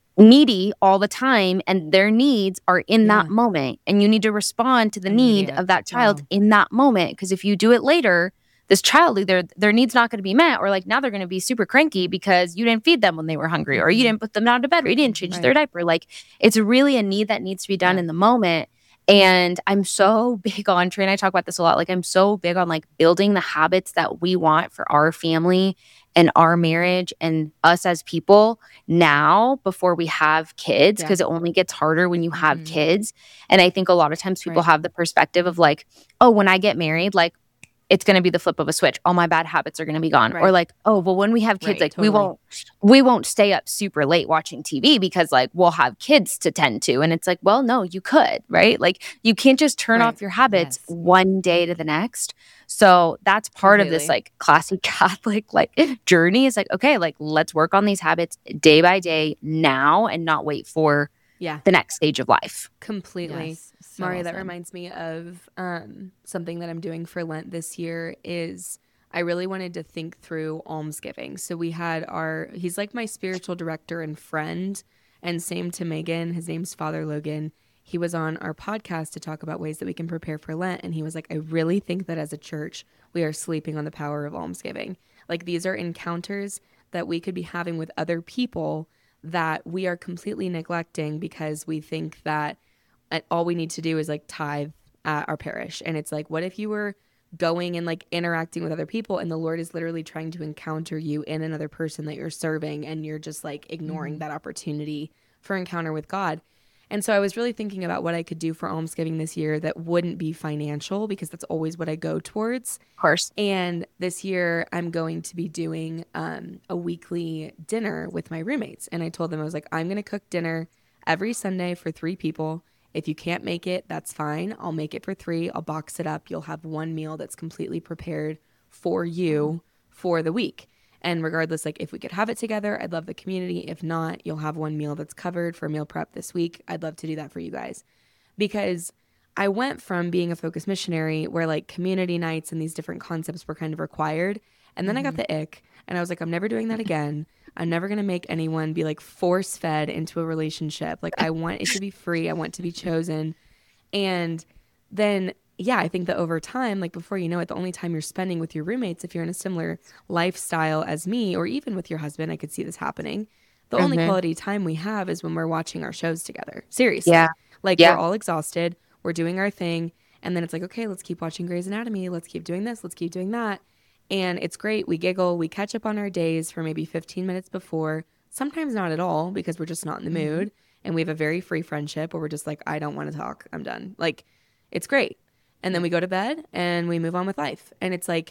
Speaker 4: needy all the time, and their needs are in that
Speaker 2: Yeah.
Speaker 4: moment, and you need to respond to the need
Speaker 3: Immediate.
Speaker 4: of that child
Speaker 3: Wow.
Speaker 4: in that moment, because if you do it later, this child, their needs not going to be met, or like now they're going to be super cranky because you didn't feed them when they were hungry, or you didn't put them down to bed, or you didn't change their diaper. Like, it's really a need that needs to be done in the moment. And I'm so big on, Trey and I talk about this a lot, like I'm so big on like building the habits that we want for our family and our marriage and us as people now before we have kids, because it only gets harder when you have kids. And I think a lot of times people have the perspective of like, oh, when I get married, like it's going to be the flip of a switch. All my bad habits are going to be gone. Or like, oh, well, when we have kids, like we won't stay up super late watching TV because like we'll have kids to tend to. And it's like, well, no, you could, right? Like you can't just turn off your habits one day to the next. So that's part of this like classic Catholic like journey, is like, okay, like let's work on these habits day by day now and not wait for the next stage of life.
Speaker 2: Completely.
Speaker 3: Yes, so
Speaker 2: Mari,
Speaker 3: well
Speaker 2: that
Speaker 3: said.
Speaker 2: reminds me of something that I'm doing for Lent this year is I really wanted to think through almsgiving. So we had he's like my spiritual director and friend, and same to Megan. His name's Father Logan. He was on our podcast to talk about ways that we can prepare for Lent. And he was like, I really think that as a church, we are sleeping on the power of almsgiving. Like these are encounters that we could be having with other people that we are completely neglecting because we think that all we need to do is like tithe at our parish. And it's like, what if you were going and like interacting with other people and the Lord is literally trying to encounter you in another person that you're serving, and you're just like ignoring that opportunity for encounter with God. And so I was really thinking about what I could do for almsgiving this year that wouldn't be financial, because that's always what I go towards.
Speaker 4: Of course.
Speaker 2: And this year I'm going to be doing a weekly dinner with my roommates. And I told them, I was like, I'm going to cook dinner every Sunday for 3 people. If you can't make it, that's fine. I'll make it for 3. I'll box it up. You'll have one meal that's completely prepared for you for the week. And regardless, like if we could have it together, I'd love the community. If not, you'll have one meal that's covered for meal prep this week. I'd love to do that for you guys, because I went from being a focus missionary where like community nights and these different concepts were kind of required. And then I got the ick, and I was like, I'm never doing that again. I'm never going to make anyone be like force fed into a relationship. Like I want it to be free. I want to be chosen. And then, yeah, I think that over time, like before you know it, the only time you're spending with your roommates, if you're in a similar lifestyle as me, or even with your husband, I could see this happening. The only quality time we have is when we're watching our shows together. Seriously.
Speaker 4: Yeah.
Speaker 2: Like we're all exhausted. We're doing our thing. And then it's like, okay, let's keep watching Grey's Anatomy. Let's keep doing this. Let's keep doing that. And it's great. We giggle. We catch up on our days for maybe 15 minutes before. Sometimes not at all, because we're just not in the mood. And we have a very free friendship where we're just like, I don't want to talk. I'm done. Like, it's great. And then we go to bed and we move on with life. And it's like,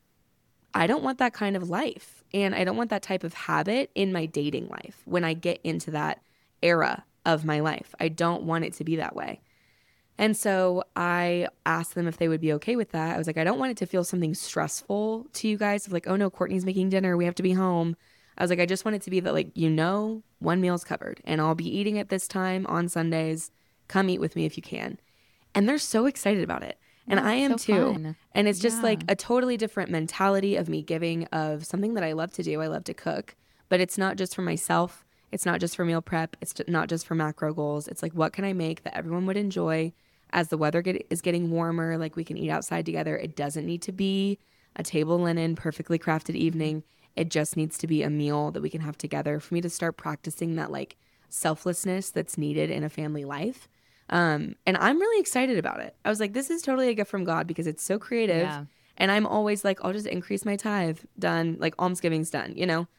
Speaker 2: I don't want that kind of life. And I don't want that type of habit in my dating life when I get into that era of my life. I don't want it to be that way. And so I asked them if they would be okay with that. I was like, I don't want it to feel something stressful to you guys of like, oh no, Courtney's making dinner, we have to be home. I was like, I just want it to be that, like, you know, one meal's covered and I'll be eating at this time on Sundays. Come eat with me if you can. And they're so excited about it. And I am too.
Speaker 3: Fun.
Speaker 2: And it's just like a totally different mentality of me giving of something that I love to do. I love to cook, but it's not just for myself. It's not just for meal prep. It's not just for macro goals. It's like, what can I make that everyone would enjoy as the weather is getting warmer? Like we can eat outside together. It doesn't need to be a table linen, perfectly crafted evening. It just needs to be a meal that we can have together for me to start practicing that like selflessness that's needed in a family life. And I'm really excited about it. I was like, this is totally a gift from God because it's so creative. Yeah. And I'm always like, I'll just increase my tithe. Done. Like almsgiving's done, you know?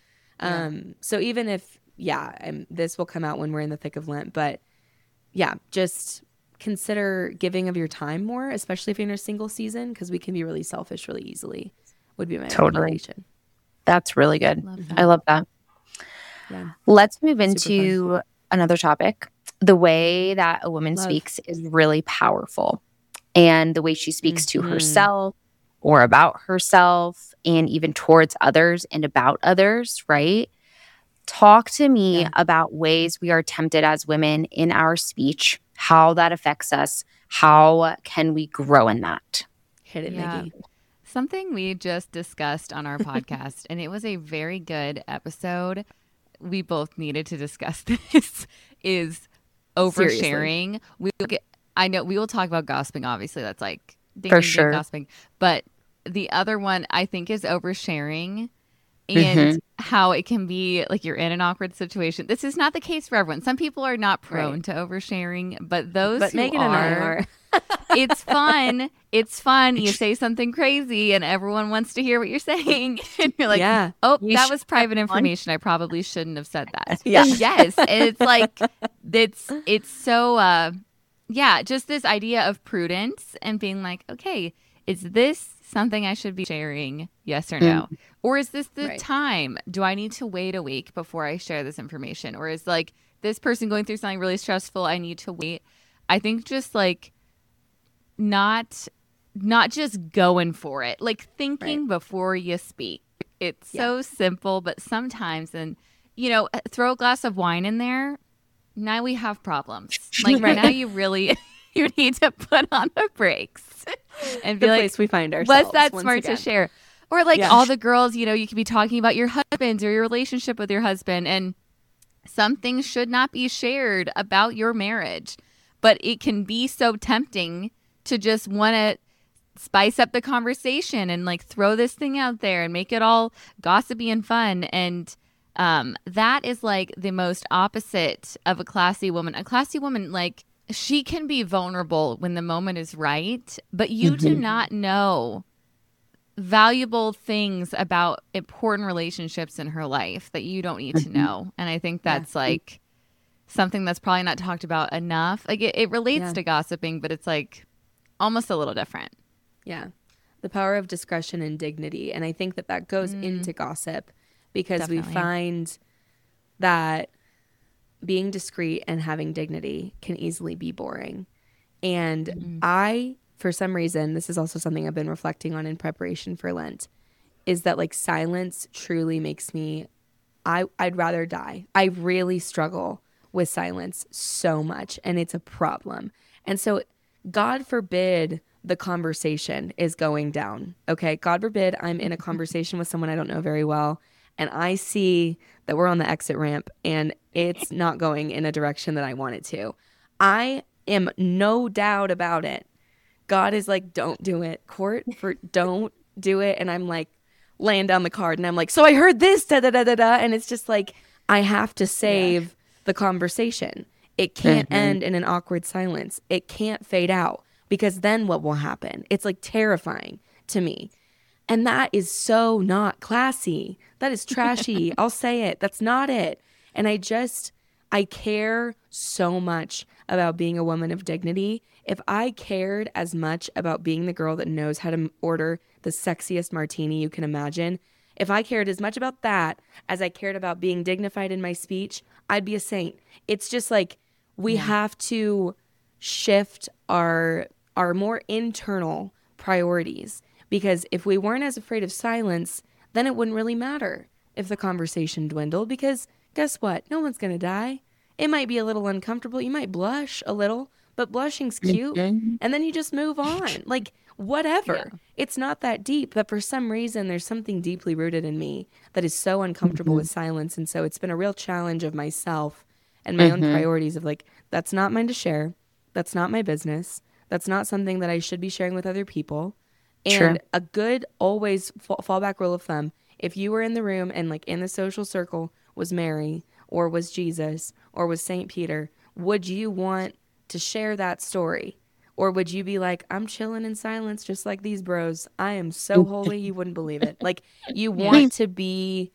Speaker 2: So even if, this will come out when we're in the thick of Lent, but yeah, just consider giving of your time more, especially if you're in a single season, because we can be really selfish really easily. would be my
Speaker 4: Totally.
Speaker 2: recommendation.
Speaker 4: That's really good.
Speaker 3: Love that.
Speaker 4: I love that.
Speaker 2: Yeah.
Speaker 4: Let's move
Speaker 2: Super
Speaker 4: into another topic. The way that a woman
Speaker 2: Love.
Speaker 4: speaks is really powerful. And the way she speaks to
Speaker 2: Mhm.
Speaker 4: herself or about herself and even towards others and about others, right? Talk to me
Speaker 2: Yeah.
Speaker 4: about ways we are tempted as women in our speech, how that affects us. How can we grow in that?
Speaker 2: Hit it,
Speaker 3: Yeah.
Speaker 2: Nikki.
Speaker 3: Something we just discussed on our podcast, and it was a very good episode. We both needed to discuss this, is oversharing. I know we will talk about gossiping, obviously. That's like ding,
Speaker 4: For
Speaker 3: ding, ding,
Speaker 4: sure.
Speaker 3: gossiping. But the other one I think is oversharing and how it can be like you're in an awkward situation. This is not the case for everyone. Some people are not prone
Speaker 2: Right.
Speaker 3: to oversharing, but those
Speaker 2: But
Speaker 3: who
Speaker 2: Megan and I are.
Speaker 3: it's fun. It's fun. You say something crazy and everyone wants to hear what you're saying. And you're like,
Speaker 2: Yeah.
Speaker 3: oh,
Speaker 4: You
Speaker 3: that
Speaker 4: should
Speaker 3: was private
Speaker 4: have fun.
Speaker 3: information. I probably shouldn't have said that.
Speaker 2: Yeah.
Speaker 3: Yes. And it's like, it's so, yeah, just this idea of prudence and being like, okay, is this something I should be sharing? Yes or no? Or is this the
Speaker 2: Right.
Speaker 3: time? Do I need to wait a week before I share this information? Or is like this person going through something really stressful? I need to wait. I think just like, not just going for it, like thinking before you speak. It's so simple, but sometimes, and throw a glass of wine in there, now we have problems. Like
Speaker 2: Right.
Speaker 3: now you really you need to put on the brakes and
Speaker 2: The
Speaker 3: be like,
Speaker 2: place we find ourselves.
Speaker 3: was that
Speaker 2: once
Speaker 3: smart
Speaker 2: again.
Speaker 3: to share? Or like
Speaker 2: Yeah.
Speaker 3: all the girls, you could be talking about your husbands or your relationship with your husband, and some things should not be shared about your marriage, but it can be so tempting to just want to spice up the conversation and like throw this thing out there and make it all gossipy and fun. And that is like the most opposite of a classy woman. A classy woman, like, she can be vulnerable when the moment is right, but you do not know valuable things about important relationships in her life that you don't need to know. And I think that's like something that's probably not talked about enough. Like it relates to gossiping, but it's like almost a little different.
Speaker 2: Yeah. The power of discretion and dignity. And I think that goes into gossip because
Speaker 3: Definitely.
Speaker 2: we find that being discreet and having dignity can easily be boring. And I, for some reason, this is also something I've been reflecting on in preparation for Lent, is that like silence truly makes me, I'd rather die. I really struggle with silence so much, and it's a problem. And so God forbid the conversation is going down. Okay. God forbid I'm in a conversation with someone I don't know very well, and I see that we're on the exit ramp and it's not going in a direction that I want it to. I am no doubt about it. God is like, don't do it. Don't do it. And I'm like, laying down the card and I'm like, so I heard this, da da da da da. And it's just like, I have to save the conversation. It can't end in an awkward silence. It can't fade out, because then what will happen? It's like terrifying to me. And that is so not classy. That is trashy. I'll say it. That's not it. And I care so much about being a woman of dignity. If I cared as much about being the girl that knows how to order the sexiest martini you can imagine, if I cared as much about that as I cared about being dignified in my speech, I'd be a saint. It's just like we have to shift our more internal priorities, because if we weren't as afraid of silence, then it wouldn't really matter if the conversation dwindled, because guess what? No one's going to die. It might be a little uncomfortable. You might blush a little, but blushing's cute. And then you just move on. Like, whatever.
Speaker 3: Yeah.
Speaker 2: It's not that deep. But for some reason, there's something deeply rooted in me that is so uncomfortable with silence. And so it's been a real challenge of myself and my own priorities of like, that's not mine to share. That's not my business. That's not something that I should be sharing with other people. And
Speaker 4: Sure.
Speaker 2: a good always fallback rule of thumb, if you were in the room and like in the social circle was Mary or was Jesus or was St. Peter, would you want to share that story? Or would you be like, I'm chilling in silence just like these bros. I am so holy you wouldn't believe it. Like you want to be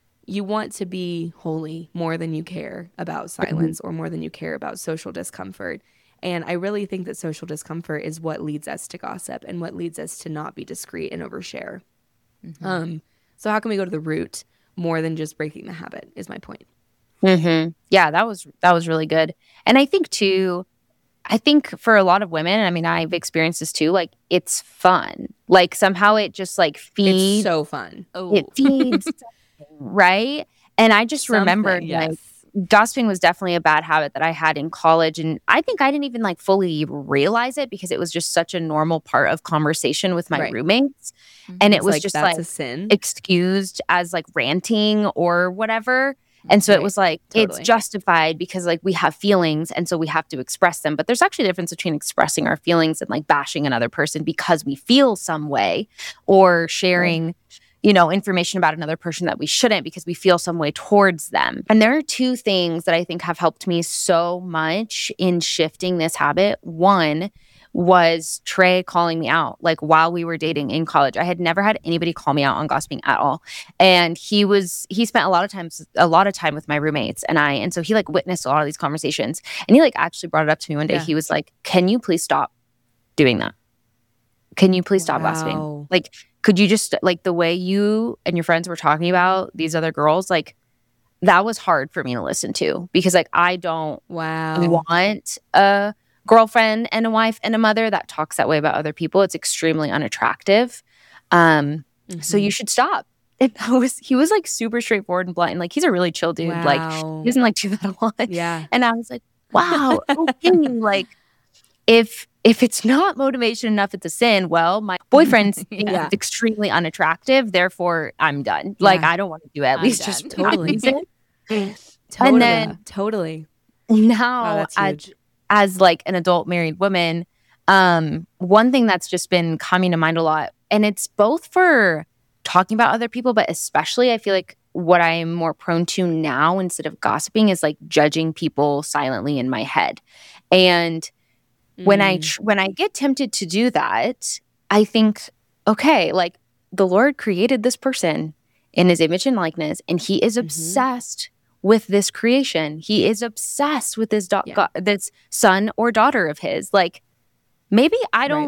Speaker 2: holy more than you care about silence or more than you care about social discomfort. And I really think that social discomfort is what leads us to gossip and what leads us to not be discreet and overshare. So how can we go to the root more than just breaking the habit is my point.
Speaker 4: Yeah, that was really good. And I think too, for a lot of women, I mean, I've experienced this too, like it's fun. Like somehow it just like feeds.
Speaker 2: It's so fun.
Speaker 4: It feeds, right? And I just remembered
Speaker 3: yes.
Speaker 4: like gossiping was definitely a bad habit that I had in college. And I think I didn't even like fully realize it because it was just such a normal part of conversation with my roommates. And it was
Speaker 2: like,
Speaker 4: just
Speaker 2: that's
Speaker 4: like
Speaker 2: a sin.
Speaker 4: excused as like ranting or whatever. And so it was like, it's justified because like we have feelings and so we have to express them. But there's actually a difference between expressing our feelings and like bashing another person because we feel some way or sharing, you know, information about another person that we shouldn't because we feel some way towards them. And there are two things that I think have helped me so much in shifting this habit. One was Trey calling me out, like while we were dating in college. I had never had anybody call me out on gossiping at all. And he spent a lot of time with my roommates and so he like witnessed a lot of these conversations. And he like actually brought it up to me one day. Yeah. He was like, "Can you please stop doing that? Can you please stop gossiping? Like, could you just like the way you and your friends were talking about these other girls, like that was hard for me to listen to because like I don't want a girlfriend and a wife and a mother that talks that way about other people. It's extremely unattractive. So you should stop." And he was like super straightforward and blunt. And like, he's a really chill dude. Like he doesn't like do that a lot.
Speaker 2: Yeah.
Speaker 4: And I was like, wow, okay. Like if it's not motivation enough, it's a sin. Well, my boyfriend's it's extremely unattractive. Therefore I'm done. Like, I don't want to do it. At least just
Speaker 2: totally.
Speaker 4: And then
Speaker 2: totally.
Speaker 4: Now as like an adult married woman, one thing that's just been coming to mind a lot, and it's both for talking about other people, but especially I feel like what I am more prone to now instead of gossiping is like judging people silently in my head. And when I get tempted to do that, I think, okay, like the Lord created this person in his image and likeness, and he is obsessed with this creation. He is obsessed with this this son or daughter of his. Like, maybe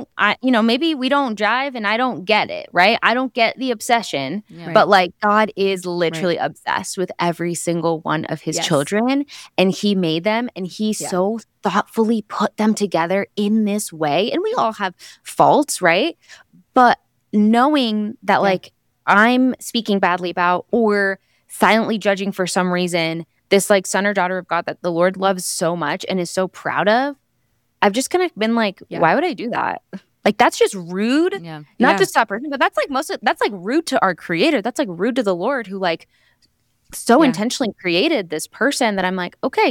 Speaker 4: maybe we don't jive and I don't get it, right? I don't get the obsession, but like God is literally obsessed with every single one of his children, and he made them and he so thoughtfully put them together in this way. And we all have faults, right? But knowing that like I'm speaking badly about or silently judging for some reason this like son or daughter of God that the Lord loves so much and is so proud of, I've just kind of been like, why would I do that? Like, that's just rude. Yeah. Not to stop her, but that's like that's like rude to our creator. That's like rude to the Lord who like so intentionally created this person that I'm like, okay,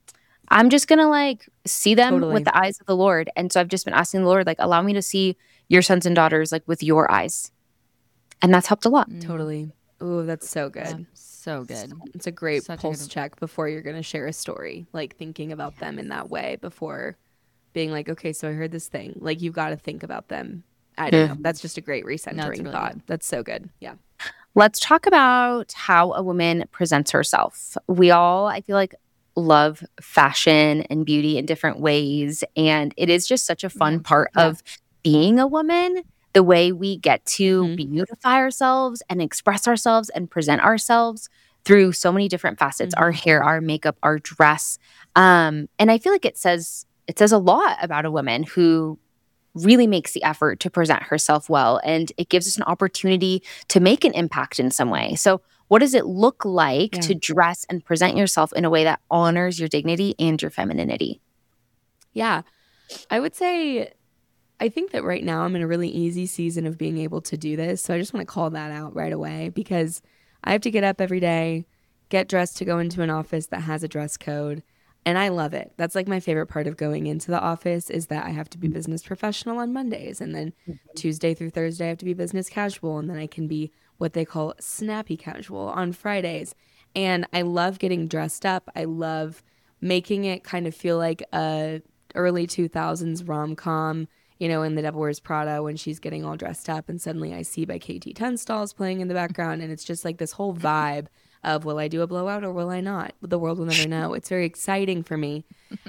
Speaker 4: I'm just going to like see them with the eyes of the Lord. And so I've just been asking the Lord, like, allow me to see your sons and daughters like with your eyes. And that's helped a lot.
Speaker 2: Totally. Oh, that's so good.
Speaker 3: Yeah, so good.
Speaker 2: It's a great pulse check before you're going to share a story, like thinking about them in that way before being like, okay, so I heard this thing. Like, you've got to think about them. I don't know. That's just a great recentering thought. Good. That's so good. Yeah.
Speaker 4: Let's talk about how a woman presents herself. We all, I feel like, love fashion and beauty in different ways. And it is just such a fun part of being a woman, the way we get to beautify ourselves and express ourselves and present ourselves through so many different facets, our hair, our makeup, our dress. And I feel like it says a lot about a woman who really makes the effort to present herself well, and it gives us an opportunity to make an impact in some way. So what does it look like to dress and present yourself in a way that honors your dignity and your femininity?
Speaker 2: Yeah. I would say, I think that right now I'm in a really easy season of being able to do this. So I just want to call that out right away because I have to get up every day, get dressed to go into an office that has a dress code. And I love it. That's like my favorite part of going into the office is that I have to be business professional on Mondays. And then Tuesday through Thursday, I have to be business casual. And then I can be what they call snappy casual on Fridays. And I love getting dressed up. I love making it kind of feel like a early 2000s rom-com, you know, in The Devil Wears Prada when she's getting all dressed up. And suddenly I see by KT Tenstalls playing in the background. And it's just like this whole vibe of will I do a blowout or will I not? The world will never know. It's very exciting for me.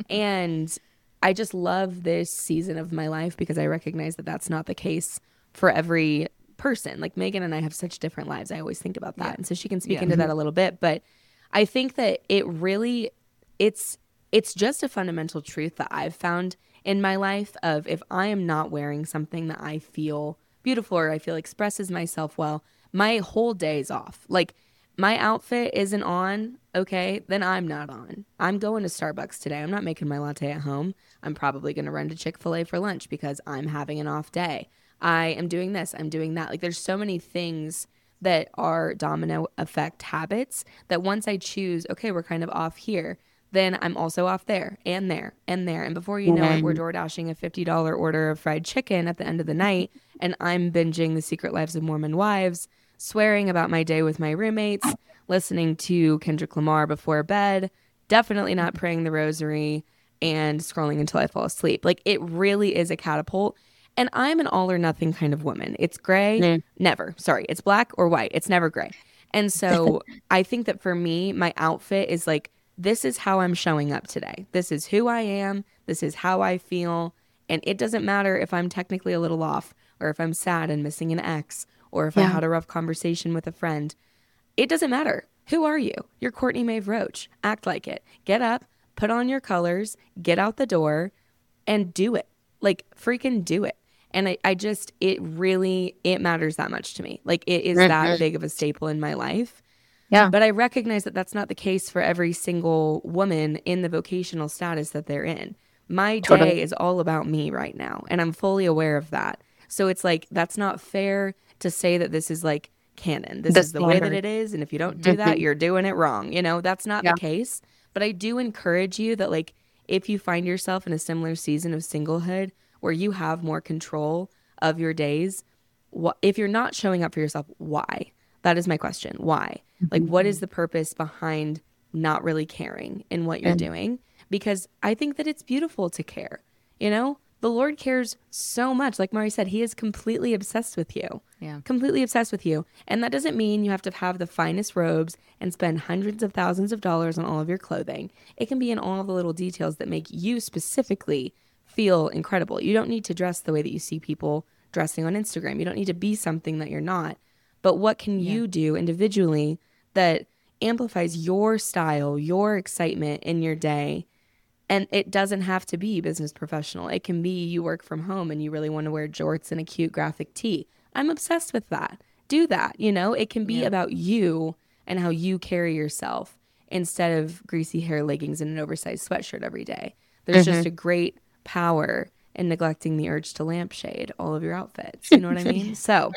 Speaker 2: And I just love this season of my life because I recognize that that's not the case for every person. Like Megan and I have such different lives. I always think about that.
Speaker 3: Yeah.
Speaker 2: And so she can speak
Speaker 3: Yeah.
Speaker 2: into that a little bit. But I think that it really, it's just a fundamental truth that I've found in my life of if I am not wearing something that I feel beautiful or I feel expresses myself well, my whole day is off. Like my outfit isn't on, okay, then I'm not on. I'm going to Starbucks today. I'm not making my latte at home. I'm probably going to run to Chick-fil-A for lunch because I'm having an off day. I am doing this, I'm doing that. Like there's so many things that are domino effect habits that once I choose, okay, we're kind of off here, then I'm also off there and there and there. And before you know it, we're door dashing a $50 order of fried chicken at the end of the night. And I'm binging The Secret Lives of Mormon Wives, swearing about my day with my roommates, listening to Kendrick Lamar before bed, definitely not praying the rosary, and scrolling until I fall asleep. Like it really is a catapult. And I'm an all or nothing kind of woman. It's gray, never. Sorry, it's black or white. It's never gray. And so I think that for me, my outfit is like, this is how I'm showing up today. This is who I am. This is how I feel. And it doesn't matter if I'm technically a little off or if I'm sad and missing an ex or if I had a rough conversation with a friend. It doesn't matter. Who are you? You're Courtney Maeve Roach. Act like it. Get up, put on your colors, get out the door, and do it. Like, freaking do it. And it matters that much to me. Like, it is that big of a staple in my life.
Speaker 4: Yeah.
Speaker 2: But I recognize that that's not the case for every single woman in the vocational status that they're in. My day is all about me right now, and I'm fully aware of that. So it's like, that's not fair to say that this is like canon. This is the way that it is, and if you don't do that, you're doing it wrong. You know, that's not the case. But I do encourage you that, like, if you find yourself in a similar season of singlehood where you have more control of your days, if you're not showing up for yourself, why? That is my question. Why? Like, what is the purpose behind not really caring in what you're doing? Because I think that it's beautiful to care. You know, the Lord cares so much. Like Mari said, he is completely obsessed with you.
Speaker 3: Yeah.
Speaker 2: Completely obsessed with you. And that doesn't mean you have to have the finest robes and spend hundreds of thousands of dollars on all of your clothing. It can be in all the little details that make you specifically feel incredible. You don't need to dress the way that you see people dressing on Instagram. You don't need to be something that you're not. But what can you do individually that amplifies your style, your excitement in your day? And it doesn't have to be business professional. It can be you work from home and you really want to wear jorts and a cute graphic tee. I'm obsessed with that. Do that. You know, it can be about you and how you carry yourself instead of greasy hair, leggings, and an oversized sweatshirt every day. There's just a great power in neglecting the urge to lampshade all of your outfits. You know what I mean? So,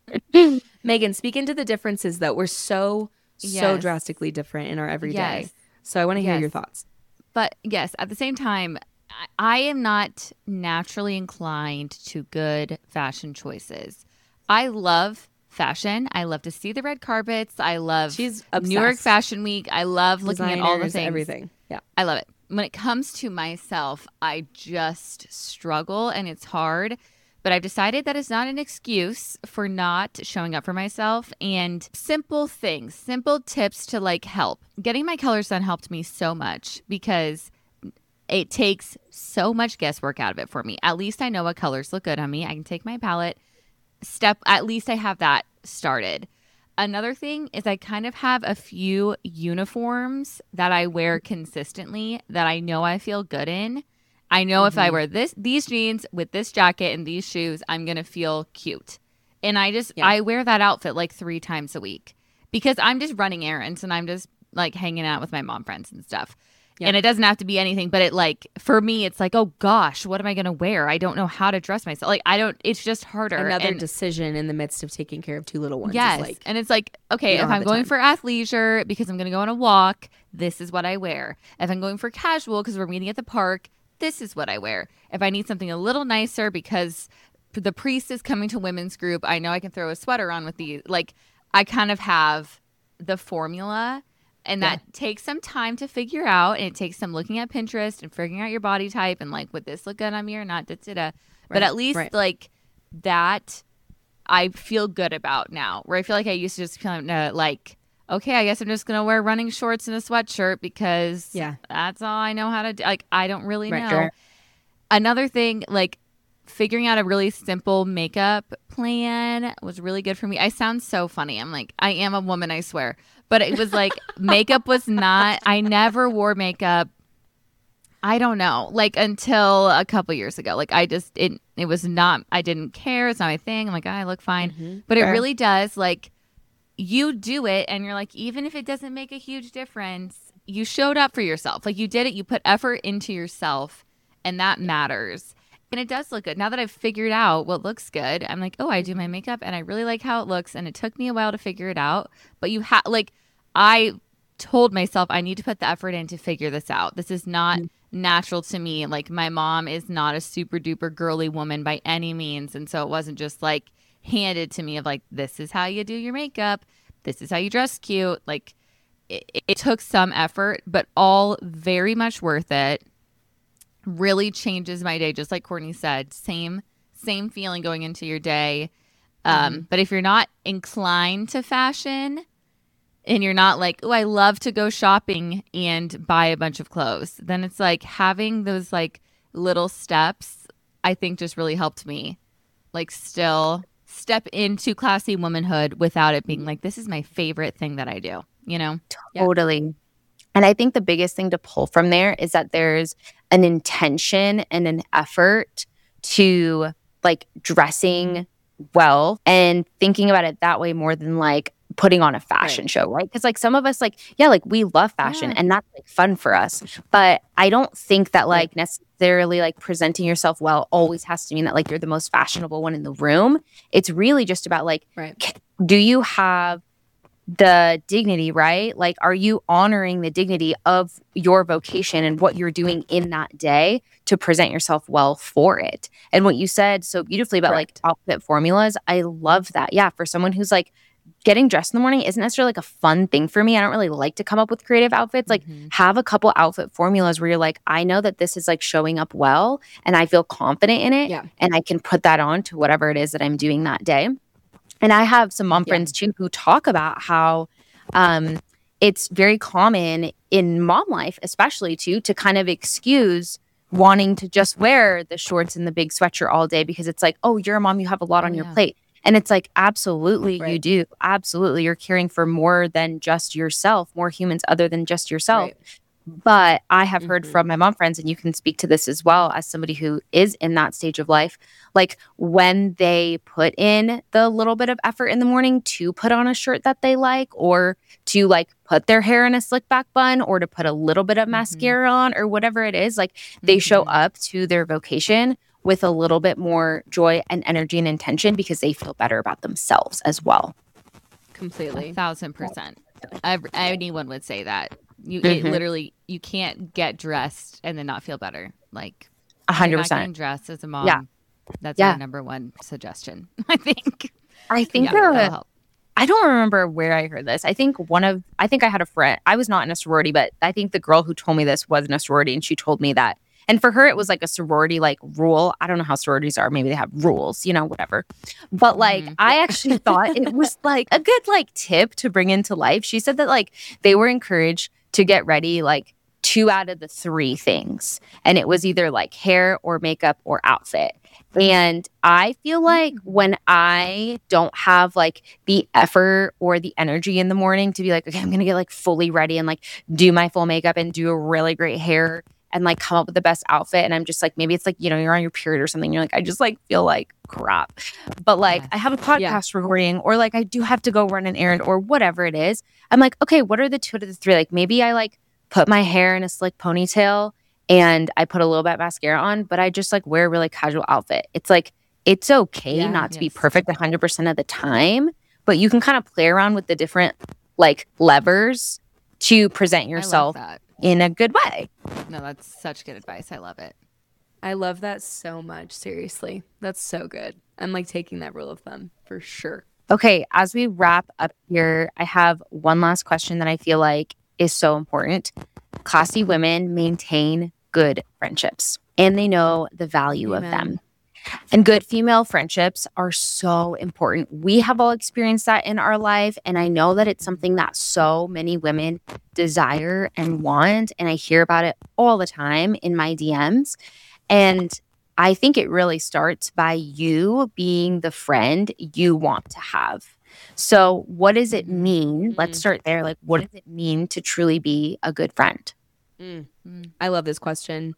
Speaker 2: Megan, speak into the differences that we're so drastically different in our everyday.
Speaker 3: Yes.
Speaker 2: So I want to hear your thoughts.
Speaker 3: But yes, at the same time, I am not naturally inclined to good fashion choices. I love fashion. I love to see the red carpets. I love
Speaker 2: She's
Speaker 3: New York
Speaker 2: obsessed.
Speaker 3: Fashion Week. I love looking at all the
Speaker 2: Designers,
Speaker 3: things.
Speaker 2: everything. Yeah.
Speaker 3: I love it. When it comes to myself, I just struggle and it's hard. But I've decided that it's not an excuse for not showing up for myself, and simple things, simple tips to like help. Getting my colors done helped me so much because it takes so much guesswork out of it for me. At least I know what colors look good on me. I can take my palette at least I have that started. Another thing is I kind of have a few uniforms that I wear consistently that I know I feel good in. I know if I wear these jeans with this jacket and these shoes, I'm going to feel cute. And I wear that outfit like 3 times a week because I'm just running errands and I'm just like hanging out with my mom friends and stuff. Yeah. And it doesn't have to be anything, but it like, for me, it's like, oh gosh, what am I going to wear? I don't know how to dress myself. Like, it's just harder.
Speaker 2: Another decision in the midst of taking care of 2 little ones.
Speaker 3: Yes.
Speaker 2: Is like,
Speaker 3: and it's like, okay, if I'm going for athleisure because I'm going to go on a walk, this is what I wear. If I'm going for casual because we're meeting at the park, this is what I wear. If I need something a little nicer because the priest is coming to women's group, I know I can throw a sweater on with these. Like, I kind of have the formula, and that takes some time to figure out. And it takes some looking at Pinterest and figuring out your body type and like, would this look good on me or not? But at least like that I feel good about now, where I feel like I used to just feel like, okay, I guess I'm just going to wear running shorts and a sweatshirt because that's all I know how to do. Like, I don't really know. Sure. Another thing, like, figuring out a really simple makeup plan was really good for me. I sound so funny. I'm like, I am a woman, I swear. But it was like makeup was not, I never wore makeup. I don't know, like until a couple years ago. Like it was not, I didn't care. It's not my thing. I'm like, I look fine. But it really does, like, you do it and you're like, even if it doesn't make a huge difference, you showed up for yourself. Like you did it, you put effort into yourself, and that matters. And it does look good. Now that I've figured out what looks good, I'm like, oh, I do my makeup and I really like how it looks. And it took me a while to figure it out. But I told myself I need to put the effort in to figure this out. This is not natural to me. Like my mom is not a super duper girly woman by any means. And so it wasn't just like handed to me of like, this is how you do your makeup. This is how you dress cute. Like it took some effort, but all very much worth it. Really changes my day, just like Courtney said. Same feeling going into your day. But if you're not inclined to fashion and you're not like, oh, I love to go shopping and buy a bunch of clothes, then it's like having those like little steps, I think just really helped me like still step into classy womanhood without it being like, this is my favorite thing that I do, you know?
Speaker 4: Totally. And I think the biggest thing to pull from there is that there's an intention and an effort to like dressing well and thinking about it that way more than like putting on a fashion show, right? Because like some of us like, like we love fashion and that's like fun for us. But I don't think that like necessarily like presenting yourself well always has to mean that like you're the most fashionable one in the room. It's really just about like, do you have the dignity, right? Like, are you honoring the dignity of your vocation and what you're doing in that day to present yourself well for it? And what you said so beautifully about like outfit formulas, I love that. Yeah, for someone who's like getting dressed in the morning isn't necessarily like a fun thing for me. I don't really like to come up with creative outfits. Like have a couple outfit formulas where you're like, I know that this is like showing up well and I feel confident in it and I can put that on to whatever it is that I'm doing that day. And I have some mom friends too who talk about how it's very common in mom life, especially too, to kind of excuse wanting to just wear the shorts and the big sweatshirt all day because it's like, oh, you're a mom, you have a lot on your plate. And it's like, absolutely, you do. Absolutely. You're caring for more than just yourself, more humans other than just yourself. But I have heard from my mom friends, and you can speak to this as well as somebody who is in that stage of life, like when they put in the little bit of effort in the morning to put on a shirt that they like, or to like put their hair in a slick back bun, or to put a little bit of mascara on, or whatever it is, like they show up to their vocation with a little bit more joy and energy and intention because they feel better about themselves as well.
Speaker 2: Completely.
Speaker 3: 1,000%. Anyone would say that. It literally, you can't get dressed and then not feel better. Like
Speaker 4: 100%.
Speaker 3: Getting dressed as a mom. That's our number one suggestion, I think.
Speaker 4: I don't remember where I heard this. I think I had a friend. I was not in a sorority, but I think the girl who told me this was in a sorority, and she told me that. And for her, it was like a sorority like rule. I don't know how sororities are. Maybe they have rules, whatever. But like, I actually thought it was like a good like tip to bring into life. She said that like they were encouraged to get ready like 2 out of the 3 things. And it was either like hair or makeup or outfit. And I feel like when I don't have like the effort or the energy in the morning to be like, okay, I'm going to get like fully ready and like do my full makeup and do a really great hair and like come up with the best outfit. And I'm just like, maybe it's like, you're on your period or something. You're like, I just like feel like crap. But like I have a podcast recording, or like I do have to go run an errand or whatever it is. I'm like, okay, what are the 2 out of the 3? Like maybe I like put my hair in a slick ponytail and I put a little bit of mascara on, but I just like wear a really casual outfit. It's like, it's okay not to be perfect 100% of the time, but you can kind of play around with the different like levers to present yourself in a good way.
Speaker 3: No, that's such good advice. I love it.
Speaker 2: I love that so much. Seriously. That's so good. I'm like taking that rule of thumb for sure.
Speaker 4: Okay. As we wrap up here, I have one last question that I feel like is so important. Classy women maintain good friendships and they know the value of them. And good female friendships are so important. We have all experienced that in our life. And I know that it's something that so many women desire and want. And I hear about it all the time in my DMs. And I think it really starts by you being the friend you want to have. So what does it mean? Let's start there. Like, what does it mean to truly be a good friend?
Speaker 2: I love this question.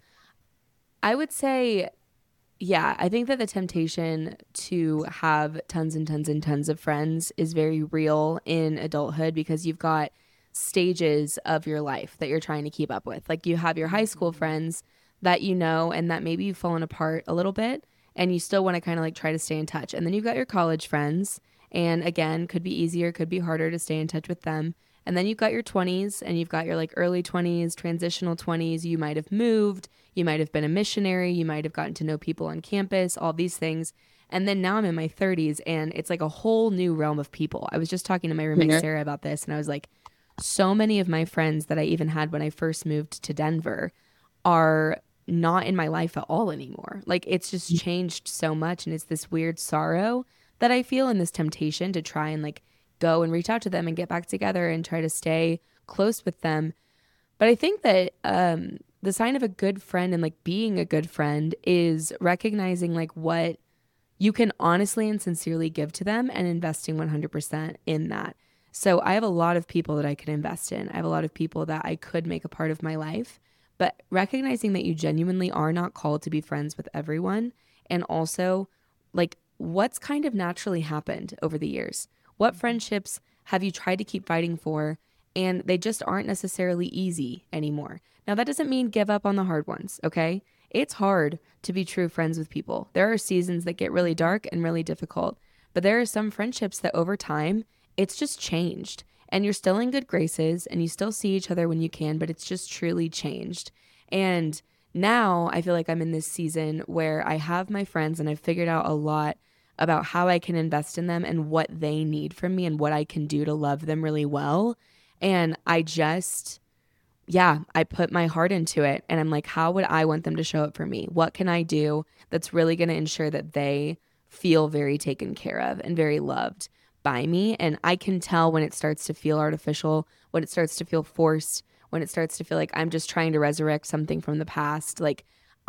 Speaker 2: I would say, yeah, I think that the temptation to have tons and tons and tons of friends is very real in adulthood because you've got stages of your life that you're trying to keep up with. Like you have your high school friends that you know and that maybe you've fallen apart a little bit and you still want to kind of like try to stay in touch. And then you've got your college friends, and again, could be easier, could be harder to stay in touch with them. And then you've got your 20s and you've got your like early 20s, transitional 20s. You might have moved, you might have been a missionary, you might have gotten to know people on campus, all these things. And then now I'm in my 30s and it's like a whole new realm of people. I was just talking to my roommate Sarah about this, and I was like, so many of my friends that I even had when I first moved to Denver are not in my life at all anymore. Like it's just changed so much, and it's this weird sorrow that I feel and this temptation to try and like go and reach out to them and get back together and try to stay close with them. But I think that the sign of a good friend and like being a good friend is recognizing like what you can honestly and sincerely give to them and investing 100% in that. So I have a lot of people that I could invest in. I have a lot of people that I could make a part of my life, but recognizing that you genuinely are not called to be friends with everyone, and also like what's kind of naturally happened over the years. What friendships have you tried to keep fighting for and they just aren't necessarily easy anymore? Now, that doesn't mean give up on the hard ones, okay? It's hard to be true friends with people. There are seasons that get really dark and really difficult, but there are some friendships that over time, it's just changed. And you're still in good graces and you still see each other when you can, but it's just truly changed. And now I feel like I'm in this season where I have my friends and I've figured out a lot about how I can invest in them and what they need from me and what I can do to love them really well. And I just, I put my heart into it. And I'm like, how would I want them to show up for me? What can I do that's really going to ensure that they feel very taken care of and very loved by me? And I can tell when it starts to feel artificial, when it starts to feel forced, when it starts to feel like I'm just trying to resurrect something from the past. Like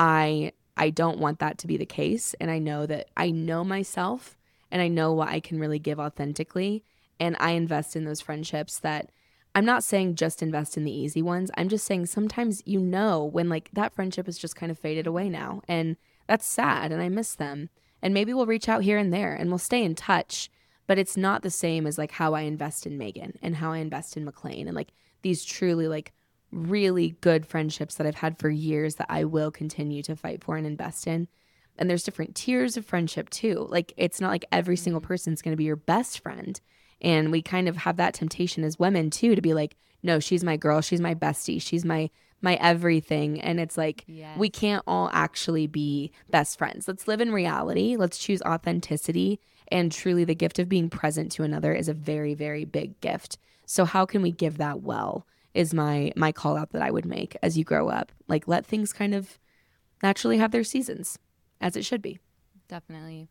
Speaker 2: I don't want that to be the case. And I know that I know myself and I know what I can really give authentically. And I invest in those friendships that I'm not saying just invest in the easy ones. I'm just saying sometimes you know when like that friendship has just kind of faded away now. And that's sad and I miss them. And maybe we'll reach out here and there and we'll stay in touch. But it's not the same as like how I invest in Megan and how I invest in McLean and like these truly like really good friendships that I've had for years that I will continue to fight for and invest in. And there's different tiers of friendship too. Like it's not like every single person's going to be your best friend. And we kind of have that temptation as women too to be like, no, she's my girl, she's my bestie, she's my everything. And it's like, we can't all actually be best friends. Let's live in reality. Let's choose authenticity. And truly the gift of being present to another is a very, very big gift. So how can we give that well is my call out that I would make as you grow up. Like let things kind of naturally have their seasons as it should be.
Speaker 3: Definitely.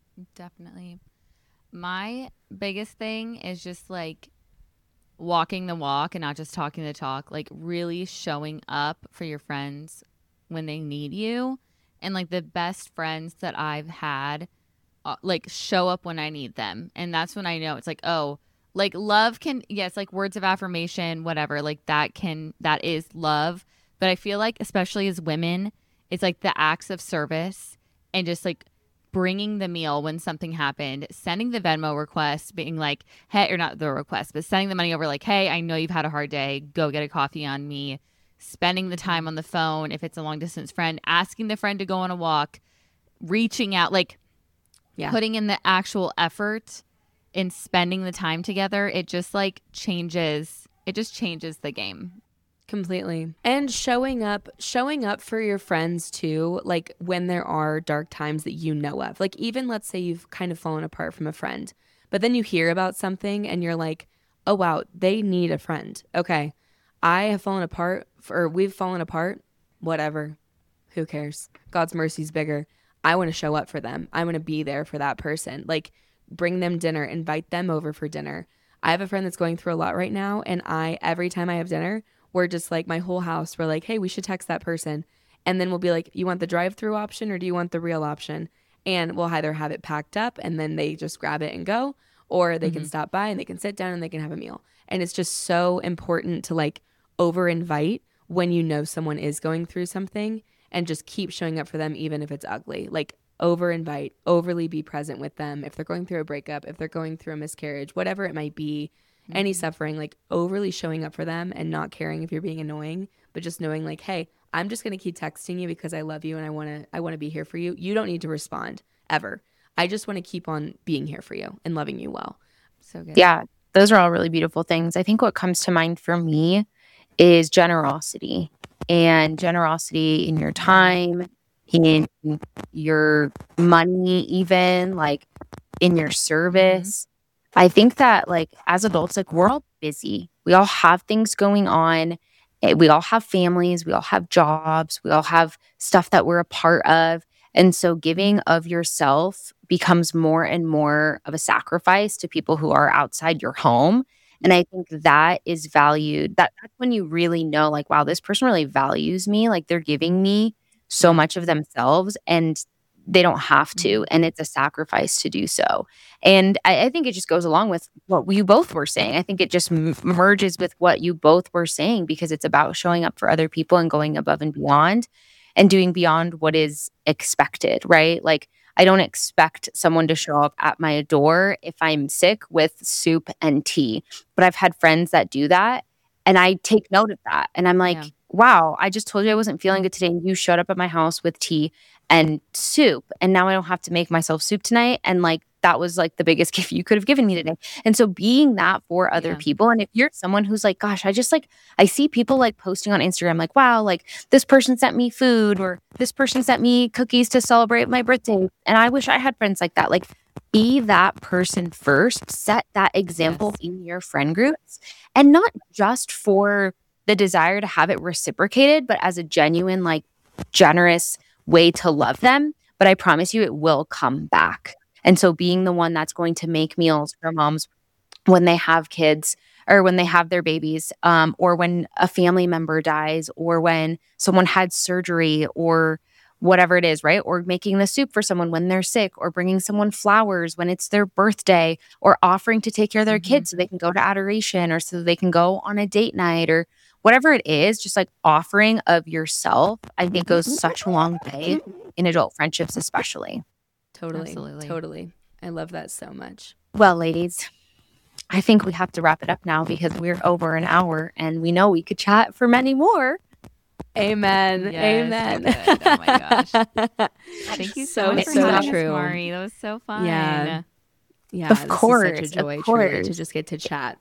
Speaker 3: My biggest thing is just like walking the walk and not just talking the talk, like really showing up for your friends when they need you. And like the best friends that I've had like show up when I need them. And that's when I know it's like, oh, like love can, yes, like words of affirmation, whatever, like that is love. But I feel like especially as women, it's like the acts of service and just like bringing the meal when something happened, sending the Venmo request, being like, hey, or not the request, but sending the money over like, hey, I know you've had a hard day. Go get a coffee on me. Spending the time on the phone if it's a long distance friend, asking the friend to go on a walk, reaching out, like putting in the actual effort in spending the time together. It just like changes the game.
Speaker 2: Completely. And showing up for your friends too, like when there are dark times that you know of. Like even let's say you've kind of fallen apart from a friend, but then you hear about something and you're like, oh wow, they need a friend. Okay, I have fallen apart or we've fallen apart, whatever. Who cares? God's mercy is bigger. I want to show up for them. I want to be there for that person. Like bring them dinner, invite them over for dinner. I have a friend that's going through a lot right now, and every time I have dinner, we're just like my whole house, we're like, hey, we should text that person. And then we'll be like, you want the drive-through option or do you want the real option? And we'll either have it packed up and then they just grab it and go, or they can stop by and they can sit down and they can have a meal. And it's just so important to like over invite when you know someone is going through something, and just keep showing up for them even if it's ugly. Like over invite, overly be present with them. If they're going through a breakup, if they're going through a miscarriage, whatever it might be, any suffering, like overly showing up for them and not caring if you're being annoying, but just knowing like, hey, I'm just going to keep texting you because I love you and I want to be here for you. You don't need to respond ever. I just want to keep on being here for you and loving you well. So good.
Speaker 4: Yeah, those are all really beautiful things. I think what comes to mind for me is generosity, and generosity in your time, in your money, even like in your service. I think that like as adults, like we're all busy. We all have things going on. We all have families. We all have jobs. We all have stuff that we're a part of. And so giving of yourself becomes more and more of a sacrifice to people who are outside your home. And I think that is valued. That's when you really know, like, wow, this person really values me. Like they're giving me so much of themselves and they don't have to. And it's a sacrifice to do so. And I think it just goes along with what you both were saying. I think it just merges with what you both were saying, because it's about showing up for other people and going above and beyond and doing beyond what is expected, right? Like I don't expect someone to show up at my door if I'm sick with soup and tea. But I've had friends that do that, and I take note of that. And I'm like, wow, I just told you I wasn't feeling good today, and you showed up at my house with tea and soup, and now I don't have to make myself soup tonight. And like that was like the biggest gift you could have given me today. And so being that for other people. And if you're someone who's like, gosh, I see people like posting on Instagram, like, wow, like this person sent me food, or this person sent me cookies to celebrate my birthday. And I wish I had friends like that. Like be that person first, set that example in your friend groups, and not just for the desire to have it reciprocated, but as a genuine, like generous way to love them. But I promise you it will come back. And so being the one that's going to make meals for moms when they have kids, or when they have their babies, or when a family member dies, or when someone had surgery, or whatever it is, right? Or making the soup for someone when they're sick, or bringing someone flowers when it's their birthday, or offering to take care of their kids so they can go to adoration, or so they can go on a date night, or whatever it is. Just like offering of yourself, I think goes such a long way in adult friendships, especially.
Speaker 2: Totally. I love that so much.
Speaker 4: Well, ladies, I think we have to wrap it up now because we're over an hour and we know we could chat for many more.
Speaker 2: Amen.
Speaker 3: Yes,
Speaker 2: Amen.
Speaker 3: so good. Oh my gosh. Thank you so much for having
Speaker 2: true.
Speaker 3: us, Mari. That was so fun.
Speaker 2: Yeah.
Speaker 4: Of course.
Speaker 2: This is such a joy,
Speaker 4: of
Speaker 2: truly,
Speaker 4: course.
Speaker 2: to just get to chat.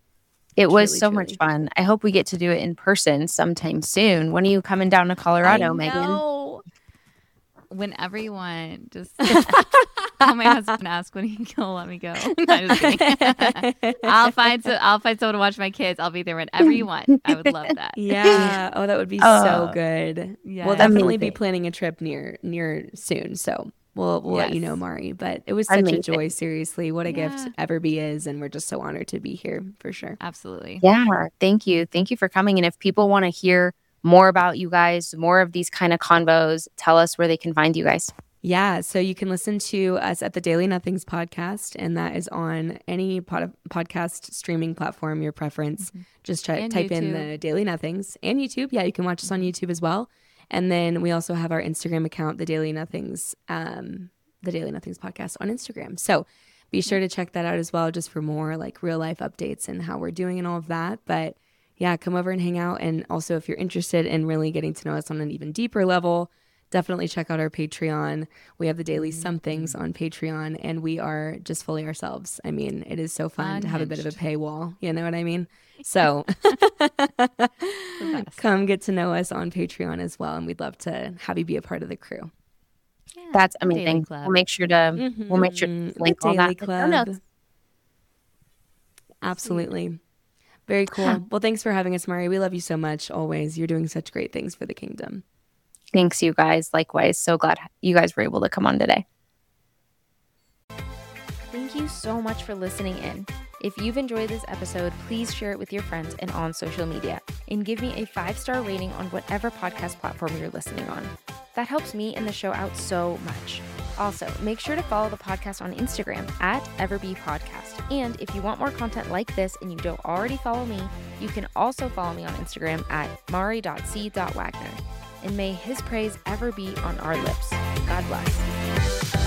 Speaker 4: It was
Speaker 2: Truly,
Speaker 4: so
Speaker 2: truly.
Speaker 4: much fun. I hope we get to do it in person sometime soon. When are you coming down to Colorado, Megan?
Speaker 3: Whenever you want, just call my husband and ask when he'll let me go. No, just kidding. I'll find someone to watch my kids. I'll be there whenever you want. I would love that.
Speaker 2: Yeah. Oh, that would be so good.
Speaker 3: Yeah.
Speaker 2: We'll definitely be
Speaker 4: Amazing.
Speaker 2: planning a trip near soon. So we'll let you know, Mari. But it was such
Speaker 4: Amazing.
Speaker 2: a joy. Seriously, what a
Speaker 3: Yeah.
Speaker 2: gift Everbee is, and we're just so honored to be here for sure.
Speaker 3: Absolutely.
Speaker 4: Yeah. Thank you. Thank you for coming. And if people want to hear more about you guys, more of these kind of convos, tell us where they can find you guys.
Speaker 2: Yeah, so you can listen to us at the Daily Nothings podcast, and that is on any podcast streaming platform, your preference. Just
Speaker 3: And
Speaker 2: type in
Speaker 3: YouTube.
Speaker 2: the Daily Nothings, and YouTube. Yeah, you can watch us on YouTube as well. And then we also have our Instagram account, the Daily Nothings podcast on Instagram. So be sure to check that out as well, just for more like real life updates and how we're doing and all of that. But yeah, come over and hang out. And also, if you're interested in really getting to know us on an even deeper level, definitely check out our Patreon. We have the Daily Somethings on Patreon, and we are just fully ourselves. I mean, it is so fun to have a bit of a paywall. You know what I mean? So come get to know us on Patreon as well, and we'd love to have you be a part of the crew.
Speaker 3: Yeah.
Speaker 4: That's
Speaker 3: Daily
Speaker 4: amazing.
Speaker 3: Club.
Speaker 4: We'll make sure to link all that.
Speaker 2: Daily Club. Absolutely. Very cool. Well, thanks for having us, Mari. We love you so much always. You're doing such great things for the kingdom.
Speaker 4: Thanks, you guys. Likewise. So glad you guys were able to come on today.
Speaker 1: Thank you so much for listening in. If you've enjoyed this episode, please share it with your friends and on social media, and give me a 5-star rating on whatever podcast platform you're listening on. That helps me and the show out so much. Also, make sure to follow the podcast on Instagram at EverBePodcast. And if you want more content like this and you don't already follow me, you can also follow me on Instagram at mari.c.wagner. And may his praise ever be on our lips. God bless.